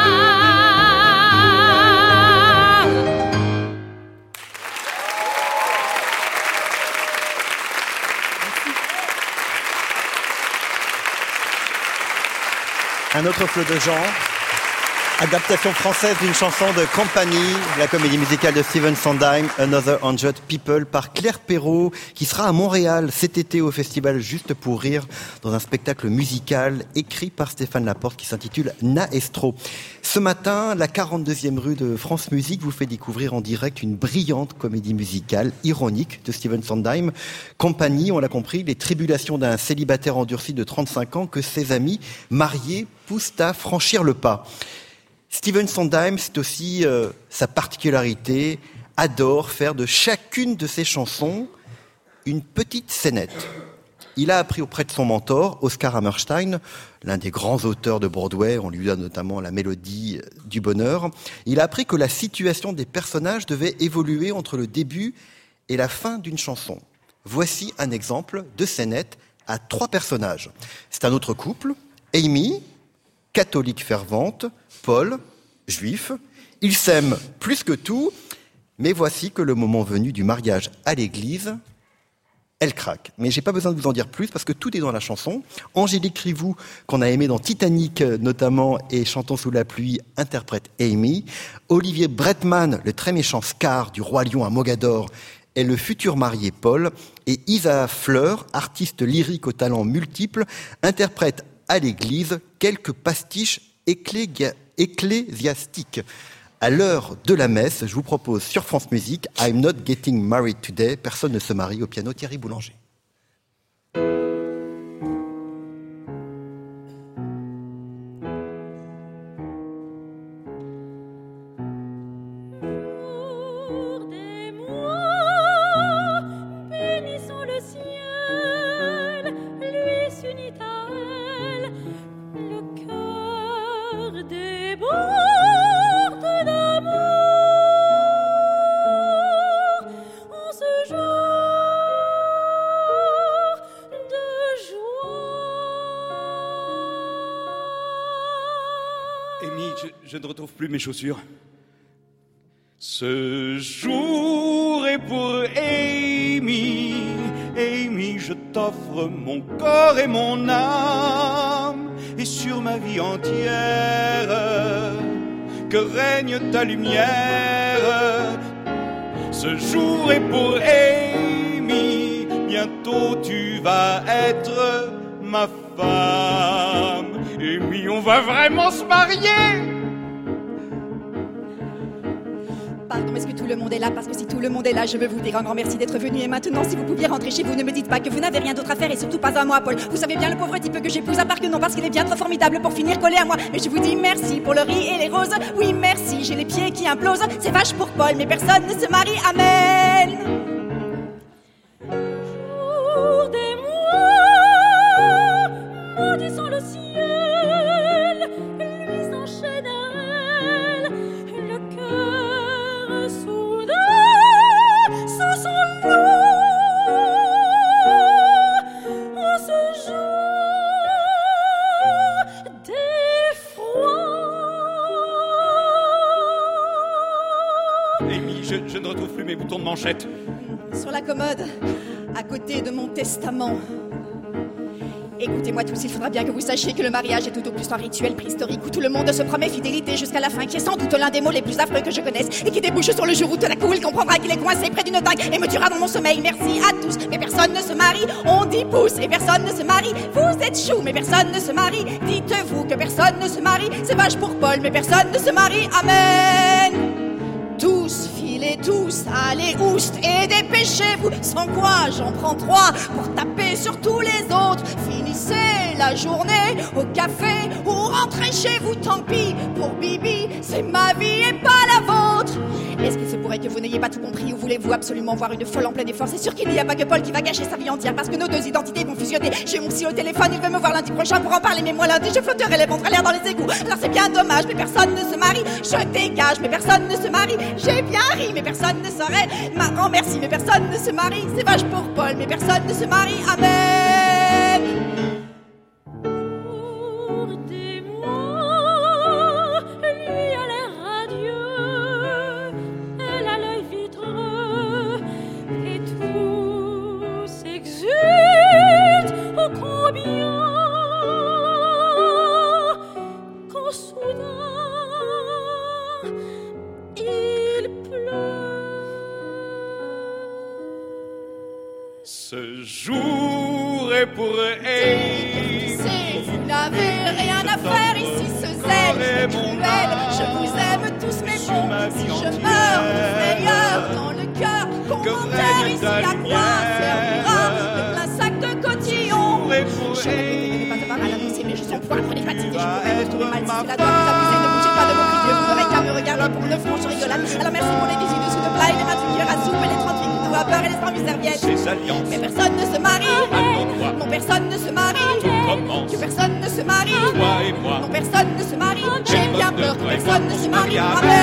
Un autre flot de gens, adaptation française d'une chanson de Compagnie, la comédie musicale de Stephen Sondheim, Another Hundred People, par Claire Perrault, qui sera à Montréal cet été au festival Juste pour Rire, dans un spectacle musical écrit par Stéphane Laporte qui s'intitule Naestro. Ce matin, la quarante-deuxième rue de France Musique vous fait découvrir en direct une brillante comédie musicale ironique de Stephen Sondheim. Compagnie, on l'a compris, les tribulations d'un célibataire endurci de trente-cinq ans que ses amis mariés poussent à franchir le pas. Stephen Sondheim, c'est aussi euh, sa particularité, adore faire de chacune de ses chansons une petite scénette. Il a appris auprès de son mentor, Oscar Hammerstein, l'un des grands auteurs de Broadway, on lui donne notamment la mélodie du bonheur. Il a appris que la situation des personnages devait évoluer entre le début et la fin d'une chanson. Voici un exemple de scénette à trois personnages. C'est un autre couple, Amy, catholique fervente, Paul, juif. Ils s'aiment plus que tout, mais voici que le moment venu du mariage à l'église, elle craque. Mais j'ai pas besoin de vous en dire plus parce que tout est dans la chanson. Angélique Rivou, qu'on a aimé dans Titanic notamment, et Chantons sous la pluie, interprète Amy. Olivier Bretman, le très méchant Scar du Roi Lion à Mogador, est le futur marié Paul. Et Isa Fleur, artiste lyrique aux talents multiples, interprète à l'église quelques pastiches éclésia- ecclésiastiques. À l'heure de la messe, je vous propose sur France Musique I'm Not Getting Married Today. Personne ne se marie, au piano Thierry Boulanger. Je ne retrouve plus mes chaussures. Ce jour est pour Amy. Amy, je t'offre mon corps et mon âme. Et sur ma vie entière, que règne ta lumière. Ce jour est pour Amy. Bientôt tu vas être ma femme. Amy, on va vraiment se marier. Pardon, est-ce que tout le monde est là? Parce que si tout le monde est là, je veux vous dire un grand merci d'être venu. Et maintenant, si vous pouviez rentrer chez vous, ne me dites pas que vous n'avez rien d'autre à faire et surtout pas à moi, Paul. Vous savez bien le pauvre type que j'épouse, à part que non, parce qu'il est bien trop formidable pour finir collé à moi. Mais je vous dis merci pour le riz et les roses. Oui, merci, j'ai les pieds qui implosent. C'est vache pour Paul, mais personne ne se marie. Amen. Jour des mois, maudissant le ciel, lui s'enchaîne à elle, le cœur soudain sous son lot. En ce jour d'effroi. Amy, je, je ne retrouve plus mes boutons de manchette. Sur la commode, à côté de mon testament. Écoutez-moi tous, il faudra bien que vous sachiez que le mariage est tout au plus un rituel préhistorique où tout le monde se promet fidélité jusqu'à la fin, qui est sans doute l'un des mots les plus affreux que je connaisse et qui débouche sur le jour où tout à coup il comprendra qu'il est coincé près d'une dingue et me tuera dans mon sommeil. Merci à tous, mais personne ne se marie. On dit pouce et personne ne se marie. Vous êtes chou, mais personne ne se marie. Dites-vous que personne ne se marie. C'est vache pour Paul, mais personne ne se marie. Amen. Tous, filez tous, allez oust et dépêchez-vous. Sans quoi j'en prends trois pour taper sur tous les autres. Finissez la journée au café ou rentrez chez vous, tant pis. Pour Bibi, c'est ma vie et pas la vôtre. Est-ce qu'il se pourrait que vous n'ayez pas tout compris ou voulez-vous absolument voir une folle en plein effort? C'est sûr qu'il n'y a pas que Paul qui va gâcher sa vie entière parce que nos deux identités vont fusionner. J'ai mon psy au téléphone, il veut me voir lundi prochain pour en parler, mais moi lundi je flotterai les ventres à l'air dans les égouts. Alors c'est bien dommage, mais personne ne se marie. Je dégage, mais personne ne se marie. J'ai bien ri, mais personne ne saurait. Marrant, merci, mais personne ne se marie. C'est vache pour Paul, mais personne ne se marie. Amen. Jour des mois, lui a l'air radieux, elle a l'œil vitreux, et tout s'exulte ô combien quand soudain il Ce jour est pour Amy. Vous n'avez rien à faire ici, ce zèle est cruel. Je vous aime tous, mais bon, si je meurs de frayeur dans le cœur, commentaire ici à quoi servira le plein sac de cotillon. Je répétais de ne pas devoir à l'annoncer, mais je suis en poids, prenez fatigue et je pourrais me trouver mal si cela doit vous amuser. Ne bougez pas de vos cris, Dieu, vous n'aurez qu'à me regarder pour une franche rigolade. Alors merci pour les visites dessous de plat et les matières à soupe et les trente-huit couteaux à beurre et les cent-huit serviettes. Mais personne ne se marie. Non, personne ne se marie. Que personne ne se marie. Non, personne ne se marie. J'ai bien peur que personne ne se marie.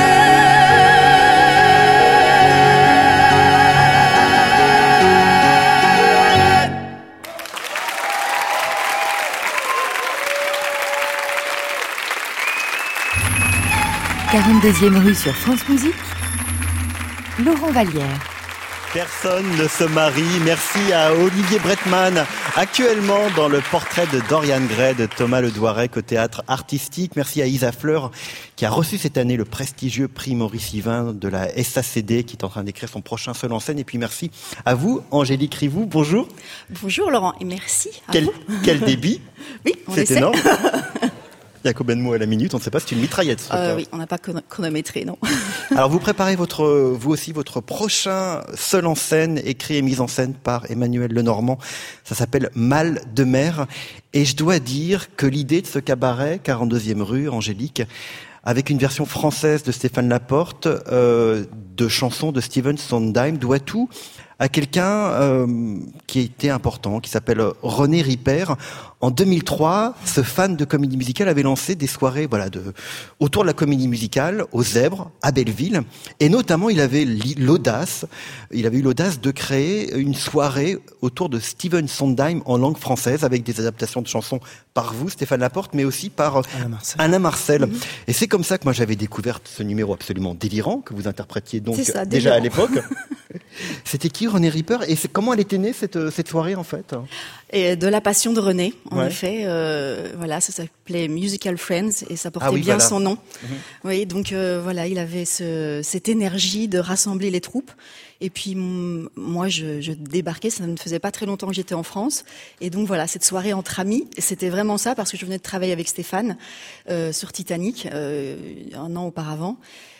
quarante-deuxième rue sur France Musique, Laurent Vallière. Personne ne se marie. Merci à Olivier Bretman, actuellement dans le portrait de Dorian Gray de Thomas Le Douarec au théâtre artistique. Merci à Isa Fleur qui a reçu cette année le prestigieux prix Maurice Yvain de la S A C D qui est en train d'écrire son prochain seul en scène. Et puis merci à vous, Angélique Rivou. Bonjour. Bonjour Laurent et merci à quel, vous. Quel débit. Oui, on c'est essaie. Énorme. Il y a combien de mots à la minute? On ne sait pas, c'est une mitraillette. Ce euh, oui, on n'a pas chronométré, non. Alors vous préparez votre, vous aussi votre prochain seul en scène, écrit et mis en scène par Emmanuel Lenormand. Ça s'appelle Mal de mer. Et je dois dire que l'idée de ce cabaret, quarante-deuxième rue, Angélique, avec une version française de Stéphane Laporte, euh, de chansons de Stephen Sondheim, doit tout à quelqu'un euh, qui a été important, qui s'appelle René Ripper. En deux mille trois, ce fan de comédie musicale avait lancé des soirées voilà, de, autour de la comédie musicale, au Zèbre, à Belleville. Et notamment, il avait l'audace, il avait eu l'audace de créer une soirée autour de Stephen Sondheim en langue française, avec des adaptations de chansons par vous, Stéphane Laporte, mais aussi par Alain Marcel. Alain Marcel. Mm-hmm. Et c'est comme ça que moi j'avais découvert ce numéro absolument délirant, que vous interprétiez donc ça, déjà à l'époque. C'était qui, René Ripper? Et comment elle était née, cette, cette soirée, en fait? Et de la passion de René, en ouais. effet. Euh, voilà, ça s'appelait Musical Friends et ça portait ah oui, bien voilà. son nom. Mm-hmm. Oui, donc euh, voilà, il avait ce, cette énergie de rassembler les troupes. Et puis m- moi, je, je débarquais, ça ne faisait pas très longtemps que j'étais en France. Et donc voilà, cette soirée entre amis, c'était vraiment ça, parce que je venais de travailler avec Stéphane euh, sur Titanic, euh, un an auparavant.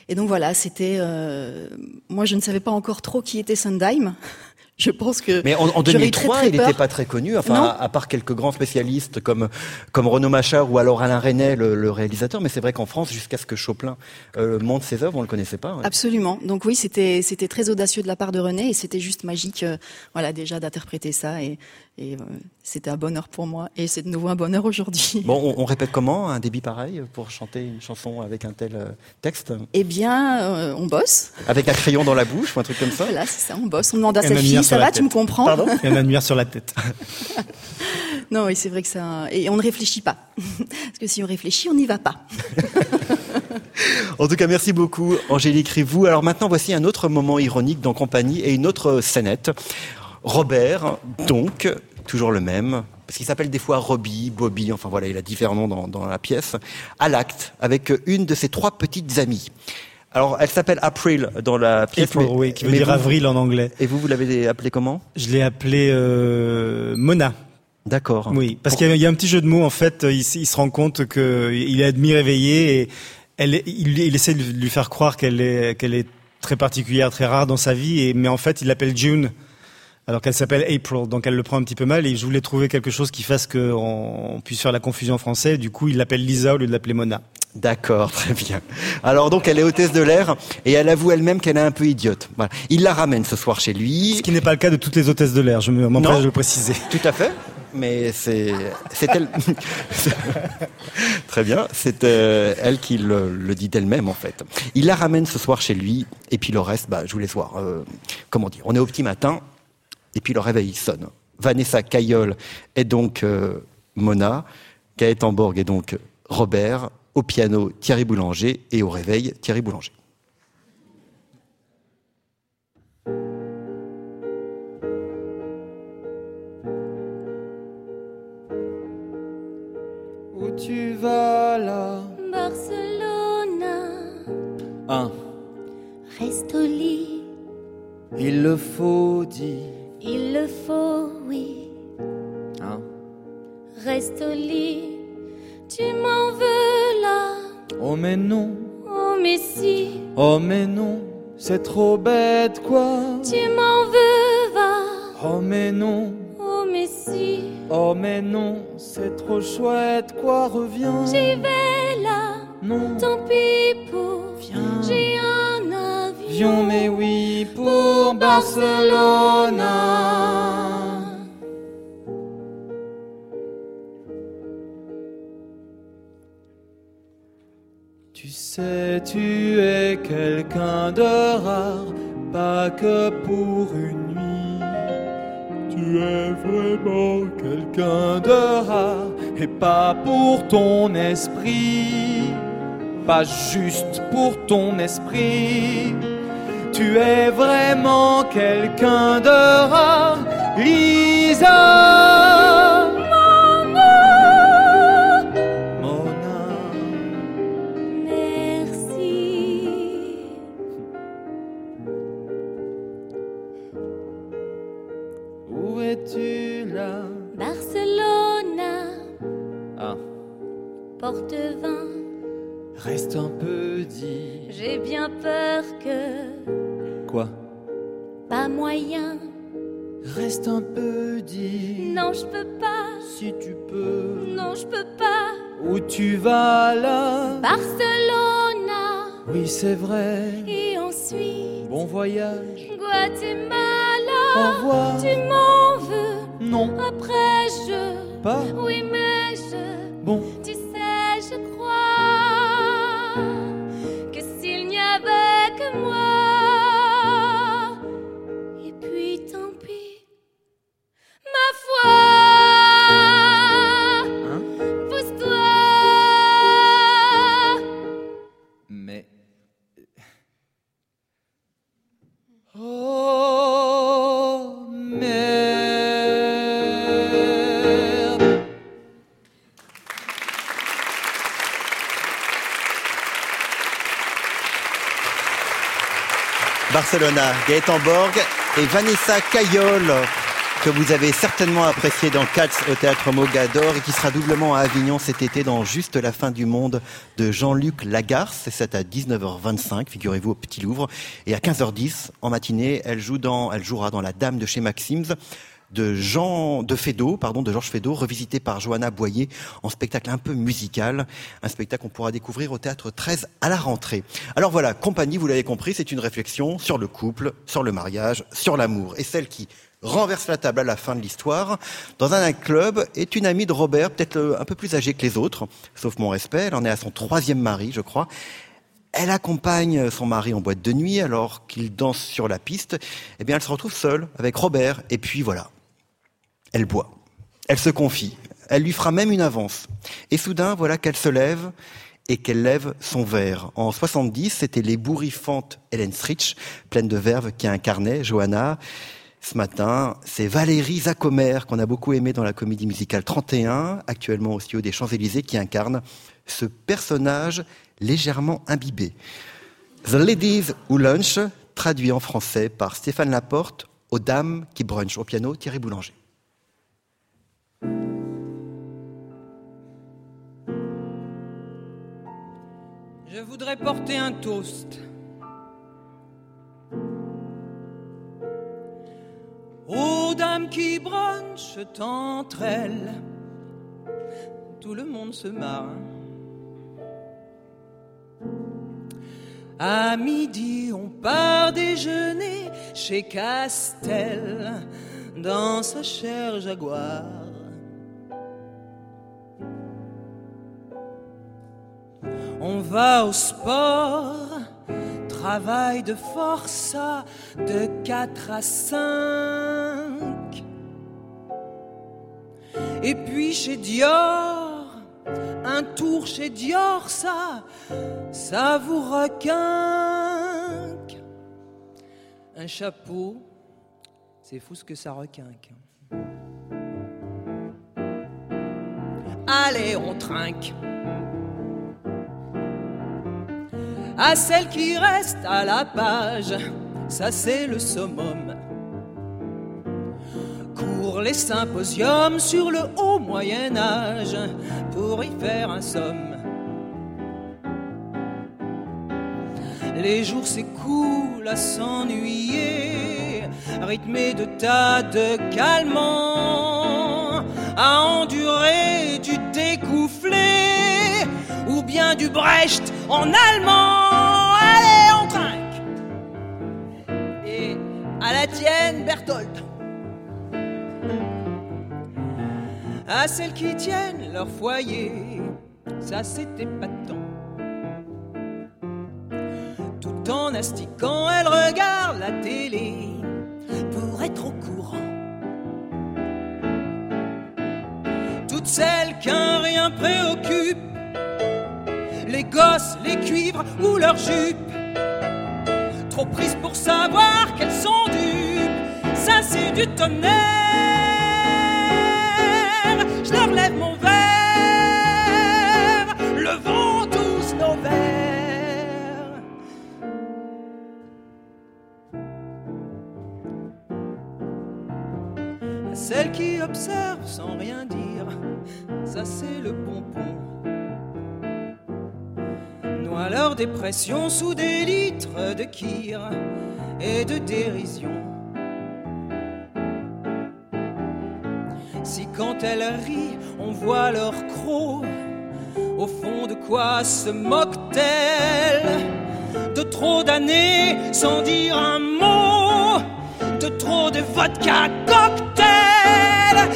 Et donc voilà, c'était. Euh, moi, je ne savais pas encore trop qui était Sondheim. Je pense que. Mais en, en deux mille trois, très, très il n'était pas très connu. Enfin, à, à part quelques grands spécialistes comme comme Renaud Machard ou alors Alain Resnais, le, le réalisateur. Mais c'est vrai qu'en France, jusqu'à ce que Choplin euh, monte ses œuvres, on le connaissait pas. Ouais. Absolument. Donc oui, c'était c'était très audacieux de la part de René et c'était juste magique, euh, voilà, déjà d'interpréter ça et et euh, c'était un bonheur pour moi et c'est de nouveau un bonheur aujourd'hui. Bon, on, on répète comment un débit pareil pour chanter une chanson avec un tel euh, texte? Eh bien, euh, on bosse. Avec un crayon dans la bouche ou un truc comme ça? Voilà, c'est ça, on bosse. On demande à sa fille, ça va, tu me comprends? Pardon? Il y a une lumière sur la tête. Non, oui, c'est vrai que ça. Et on ne réfléchit pas. Parce que si on réfléchit, on n'y va pas. En tout cas, merci beaucoup, Angélique Rivou. Alors maintenant, voici un autre moment ironique dans Compagnie et une autre scénette. Robert, donc, toujours le même, parce qu'il s'appelle des fois Robbie, Bobby, enfin voilà, il a différents noms dans, dans la pièce, à l'acte, avec une de ses trois petites amies. Alors, elle s'appelle April dans la pièce. April, mais, oui, qui veut dire vous, avril en anglais. Et vous, vous l'avez appelée comment? Je l'ai appelée euh, Mona. D'accord. Oui, parce qu'il y a, il y a un petit jeu de mots, en fait, il, il se rend compte qu'il est à demi réveillé et elle, il, il essaie de lui faire croire qu'elle est, qu'elle est très particulière, très rare dans sa vie, et, mais en fait, il l'appelle June, alors qu'elle s'appelle April, donc elle le prend un petit peu mal, et je voulais trouver quelque chose qui fasse qu'on puisse faire la confusion en français, du coup, il l'appelle Lisa au lieu de l'appeler Mona. D'accord, très bien. Alors donc elle est hôtesse de l'air et elle avoue elle-même qu'elle est un peu idiote. Voilà. Il la ramène ce soir chez lui. Ce qui n'est pas le cas de toutes les hôtesses de l'air, je m'empresse de le préciser. Tout à fait. Mais c'est c'est elle. Très bien. C'est euh, elle qui le, le dit d'elle-même en fait. Il la ramène ce soir chez lui et puis le reste, bah je vous laisse voir. Euh, comment dire? On est au petit matin et puis le réveil sonne. Vanessa Caillol est donc euh, Mona, Gaëtan Borg est donc Robert. Au piano, Thierry Boulanger, et au réveil, Thierry Boulanger. Où tu vas là? Barcelona. Un. Reste au lit. Il le faut, dit. Il le faut, oui. Un. Reste au lit. Tu m'en veux là. Oh mais non. Oh mais si. Oh mais non. C'est trop bête quoi. Tu m'en veux, va. Oh mais non. Oh mais si. Oh mais non. C'est trop chouette quoi. Reviens. J'y vais là. Non. Tant pis pour. Viens. J'ai un avion. Viens mais oui pour Barcelona. Tu sais, tu es quelqu'un de rare, pas que pour une nuit. Tu es vraiment quelqu'un de rare, et pas pour ton esprit, pas juste pour ton esprit. Tu es vraiment quelqu'un de rare, Lisa. Où es-tu là? Barcelona. Ah. Porte vingt. Reste un peu, dit. J'ai bien peur que. Quoi? Pas moyen. Reste un peu, dit. Non, je peux pas. Si tu peux. Non, je peux pas. Où tu vas là? Barcelona. Oui, c'est vrai. Et ensuite. Bon voyage. Guatemala. Au revoir. Tu m'en veux? Non. Après je. Pas? Oui, mais je. Bon. Tu sais, je crois que s'il n'y avait que moi, et puis tant pis, ma foi. Hein? Pousse-toi. Mais. Oh, merde. Barcelona, Gaëtan Borg et Vanessa Caillol que vous avez certainement apprécié dans Cats au Théâtre Mogador et qui sera doublement à Avignon cet été dans Juste la fin du monde de Jean-Luc Lagarce. C'est à dix-neuf heures vingt-cinq, figurez-vous, au Petit Louvre. Et à quinze heures dix, en matinée, elle, joue dans, elle jouera dans La Dame de chez Maxims de Jean de Feydeau, pardon, de Georges Feydeau, revisité par Johanna Boyer en spectacle un peu musical, un spectacle qu'on pourra découvrir au Théâtre treize à la rentrée. Alors voilà, Compagnie, vous l'avez compris, c'est une réflexion sur le couple, sur le mariage, sur l'amour. Et celle qui renverse la table à la fin de l'histoire, dans un club, est une amie de Robert, peut-être un peu plus âgée que les autres, sauf mon respect, elle en est à son troisième mari, je crois. Elle accompagne son mari en boîte de nuit alors qu'il danse sur la piste. Eh bien, elle se retrouve seule avec Robert. Et puis voilà, elle boit. Elle se confie. Elle lui fera même une avance. Et soudain, voilà qu'elle se lève et qu'elle lève son verre. En soixante-dix, c'était l'ébouriffante Hélène Stritch, pleine de verve, qui incarnait Johanna. Ce matin, c'est Valérie Zacomer, qu'on a beaucoup aimé dans la comédie musicale trente et un, actuellement au studio des Champs-Élysées, qui incarne ce personnage légèrement imbibé. The Ladies Who Lunch, traduit en français par Stéphane Laporte, aux dames qui brunchent. Au piano, Thierry Boulanger. Je voudrais porter un toast aux dames qui brunchent entre elles. Tout le monde se marre. À midi, on part déjeuner chez Castel, dans sa chère Jaguar. On va au sport, travail de forçat de quatre à cinq. Et puis chez Dior, un tour chez Dior, ça, ça vous requinque. Un chapeau, c'est fou ce que ça requinque. Allez, on trinque. À celle qui reste à la page, ça c'est le summum. Cours les symposiums sur le haut Moyen-Âge pour y faire un somme. Les jours s'écoulent à s'ennuyer, rythmés de tas de calmants, à endurer du découfflé ou bien du Brecht en allemand. Allez, on trinque. Et à la tienne, Berthold. À celles qui tiennent leur foyer, ça c'est épatant. Tout en astiquant, elles regardent la télé pour être au courant. Toutes celles qu'un rien préoccupe, les gosses, les cuivres ou leurs jupes, trop prises pour savoir qu'elles sont dupes, ça c'est du tonnerre. Je leur lève mon verre, levons tous nos verres. À celles qui observent sans rien dire, ça c'est le pompon. Noie leur dépression sous des litres de kir et de dérision. Si quand elles rient, on voit leur croc, au fond de quoi se moque-t-elle? De trop d'années sans dire un mot, de trop de vodka cocktail.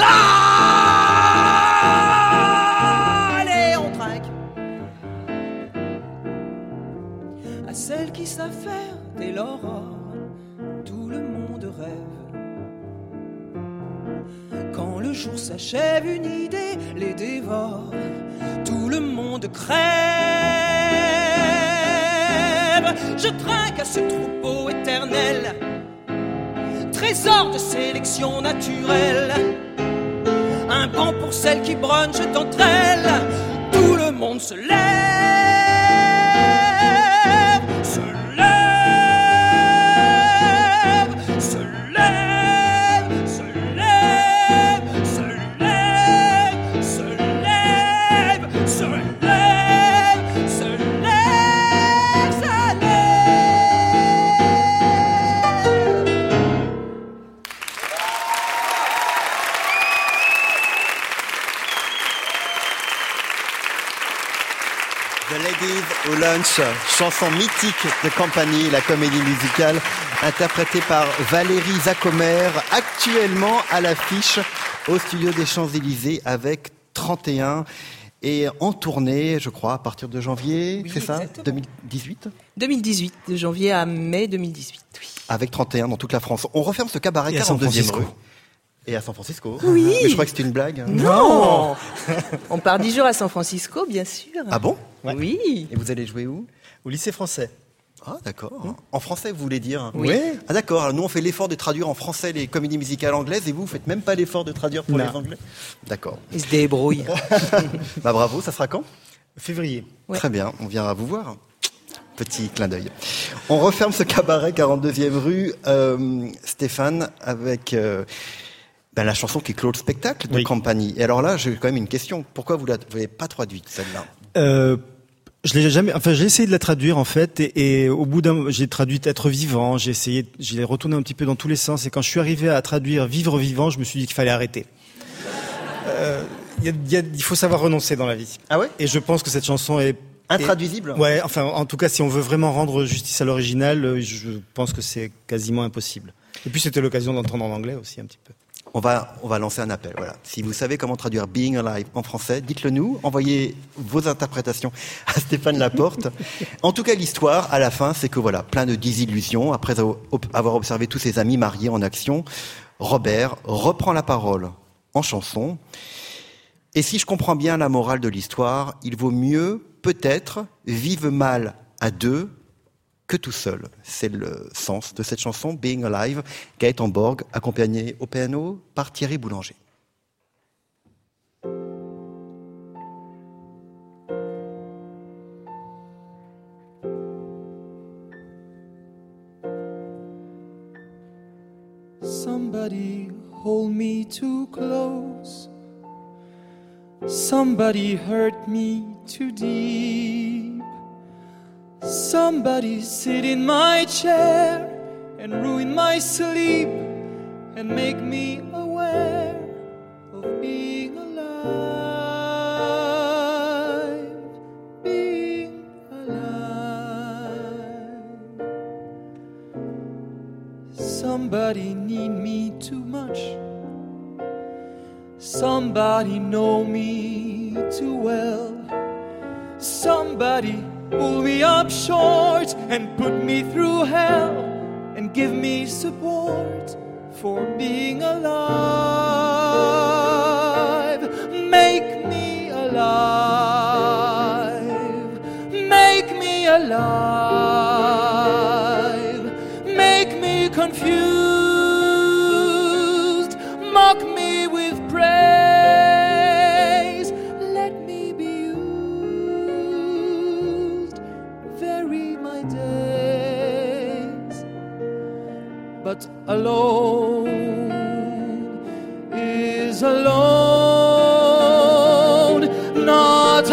Ah, allez, on trinque. À celles qui savent faire dès l'aurore, tout le monde rêve. Quand le jour s'achève, une idée les dévore, tout le monde crève. Je trinque à ce troupeau éternel, trésor de sélection naturelle. Un banc pour celles qui brunchent entre elles, tout le monde se lève, se lève, se lève, se lève. au lunch, chanson mythique de Compagnie, la comédie musicale, interprétée par Valérie Zacomer, actuellement à l'affiche au studio des Champs-Élysées avec trente et un et en tournée, je crois, à partir de janvier, oui, c'est ça, exactement. deux mille dix-huit deux mille dix-huit, de janvier à mai deux mille dix-huit, oui. Avec trente et un dans toute la France. On referme ce cabaret Et à San quarante-deuxième Francisco. rue. Et à San Francisco. Oui. Mais je crois que c'était une blague. Non. On part dix jours à San Francisco, bien sûr. Ah bon? Oui. Et vous allez jouer où? Au lycée français. Ah d'accord. En français, vous voulez dire? Oui. Oui. Ah d'accord. Alors, nous, on fait l'effort de traduire en français les comédies musicales anglaises et vous, vous faites même pas l'effort de traduire pour Non. les Anglais? D'accord. Ils se débrouillent. Bah bravo, ça sera quand? Février. Ouais. Très bien, on viendra vous voir. Petit clin d'œil. On referme ce cabaret quarante-deuxième rue, euh, Stéphane, avec euh, ben, la chanson qui clôt le spectacle de Oui. Compagnie. Et alors là, j'ai quand même une question. Pourquoi vous l'avez pas traduite, celle-là? Euh, je l'ai jamais, enfin, j'ai essayé de la traduire, en fait, et, et au bout d'un, j'ai traduit Être vivant, j'ai essayé, j'ai retourné un petit peu dans tous les sens, et quand je suis arrivé à traduire Vivre vivant, je me suis dit qu'il fallait arrêter. Euh, y a, y a, il faut savoir renoncer dans la vie. Ah ouais? Et je pense que cette chanson est Intraduisible? Et, ouais, enfin, en tout cas, si on veut vraiment rendre justice à l'original, je pense que c'est quasiment impossible. Et puis, c'était l'occasion d'entendre en anglais aussi, un petit peu. On va, on va lancer un appel. Voilà. Si vous savez comment traduire Being Alive en français, dites-le nous. Envoyez vos interprétations à Stéphane Laporte. En tout cas, l'histoire, à la fin, c'est que voilà, plein de désillusions. Après avoir observé tous ses amis mariés en action, Robert reprend la parole en chanson. Et si je comprends bien la morale de l'histoire, il vaut mieux, peut-être, vivre mal à deux que tout seul. C'est le sens de cette chanson, Being Alive, Gaëtan Borg, accompagné au piano par Thierry Boulanger. Somebody hold me too close. Somebody hurt me too deep. Somebody sit in my chair and ruin my sleep and make me aware of being alive, being alive. Somebody need me too much. Somebody know me too well. Somebody pull me up short and put me through hell and give me support for being alive. Make me alive. Make me alive. Make me confused. Mock me with praise. Let me be used. Vary my days. But alone is alone, not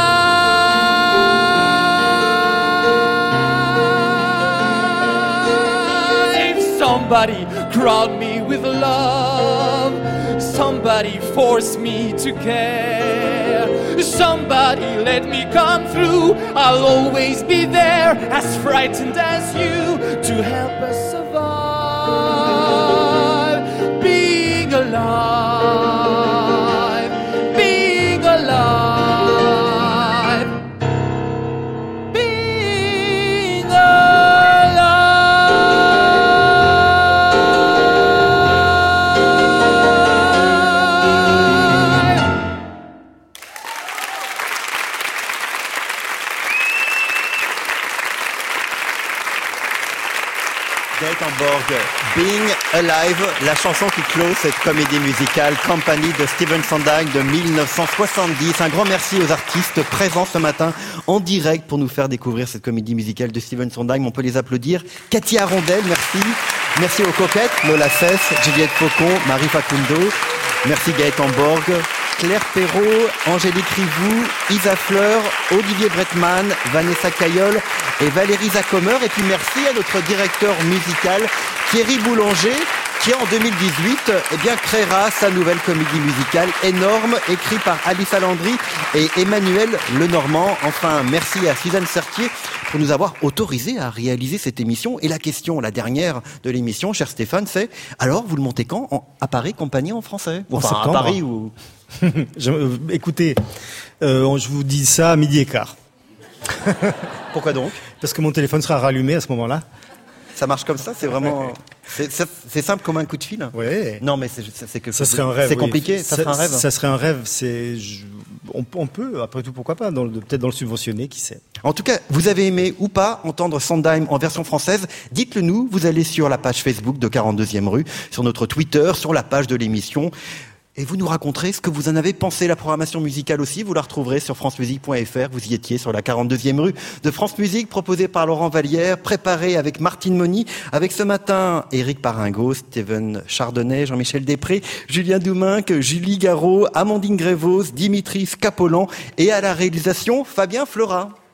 alive. Somebody crowd me with love. Somebody force me to care. Somebody let me come through. I'll always be there, as frightened as you, to help us survive. Being alive, being alive, being alive. Gaëtan Borg, Being Alive, la chanson qui clôt cette comédie musicale Compagnie de Stephen Sondheim de mille neuf cent soixante-dix. Un grand merci aux artistes présents ce matin en direct pour nous faire découvrir cette comédie musicale de Stephen Sondheim. On peut les applaudir. Katia Arondel, merci. Merci aux coquettes, Lola Cesse, Juliette Faucon, Marie Facundo. Merci Gaëtan Borg, Claire Perrault, Angélique Rivou, Isa Fleur, Olivier Bretman, Vanessa Caillol et Valérie Zacomer. Et puis merci à notre directeur musical Thierry Boulanger qui en deux mille dix-huit eh bien, créera sa nouvelle comédie musicale énorme, écrite par Alice Alandry et Emmanuel Lenormand. Enfin, merci à Suzanne Sertier pour nous avoir autorisé à réaliser cette émission. Et la question, la dernière de l'émission, cher Stéphane, c'est alors, vous le montez quand en, à Paris, compagnie en français Enfin, à Paris ou... je, euh, écoutez, euh, je vous dis ça à midi et quart. Pourquoi donc? Parce que mon téléphone sera rallumé à ce moment-là. Ça marche comme ça, c'est vraiment, c'est, c'est, c'est simple comme un coup de fil. Oui. Non, mais c'est, c'est que ça serait un rêve. C'est oui. compliqué. Ça, ça serait un rêve. Ça serait un rêve. C'est, je, on, on peut, après tout, pourquoi pas, dans le, peut-être dans le subventionné, qui sait. En tout cas, vous avez aimé ou pas entendre Sondheim en version française? Dites-le nous. Vous allez sur la page Facebook de quarante-deuxième rue, sur notre Twitter, sur la page de l'émission. Et vous nous raconterez ce que vous en avez pensé. La programmation musicale aussi, vous la retrouverez sur francemusique point f r. Vous y étiez sur la quarante-deuxième rue de France Musique, proposée par Laurent Vallière, préparée avec Martine Moni, avec ce matin Éric Paringot, Steven Chardonnay, Jean-Michel Després, Julien Douminc, Julie Garraud, Amandine Grévos, Dimitri Scapolan et à la réalisation, Fabien Fleurat.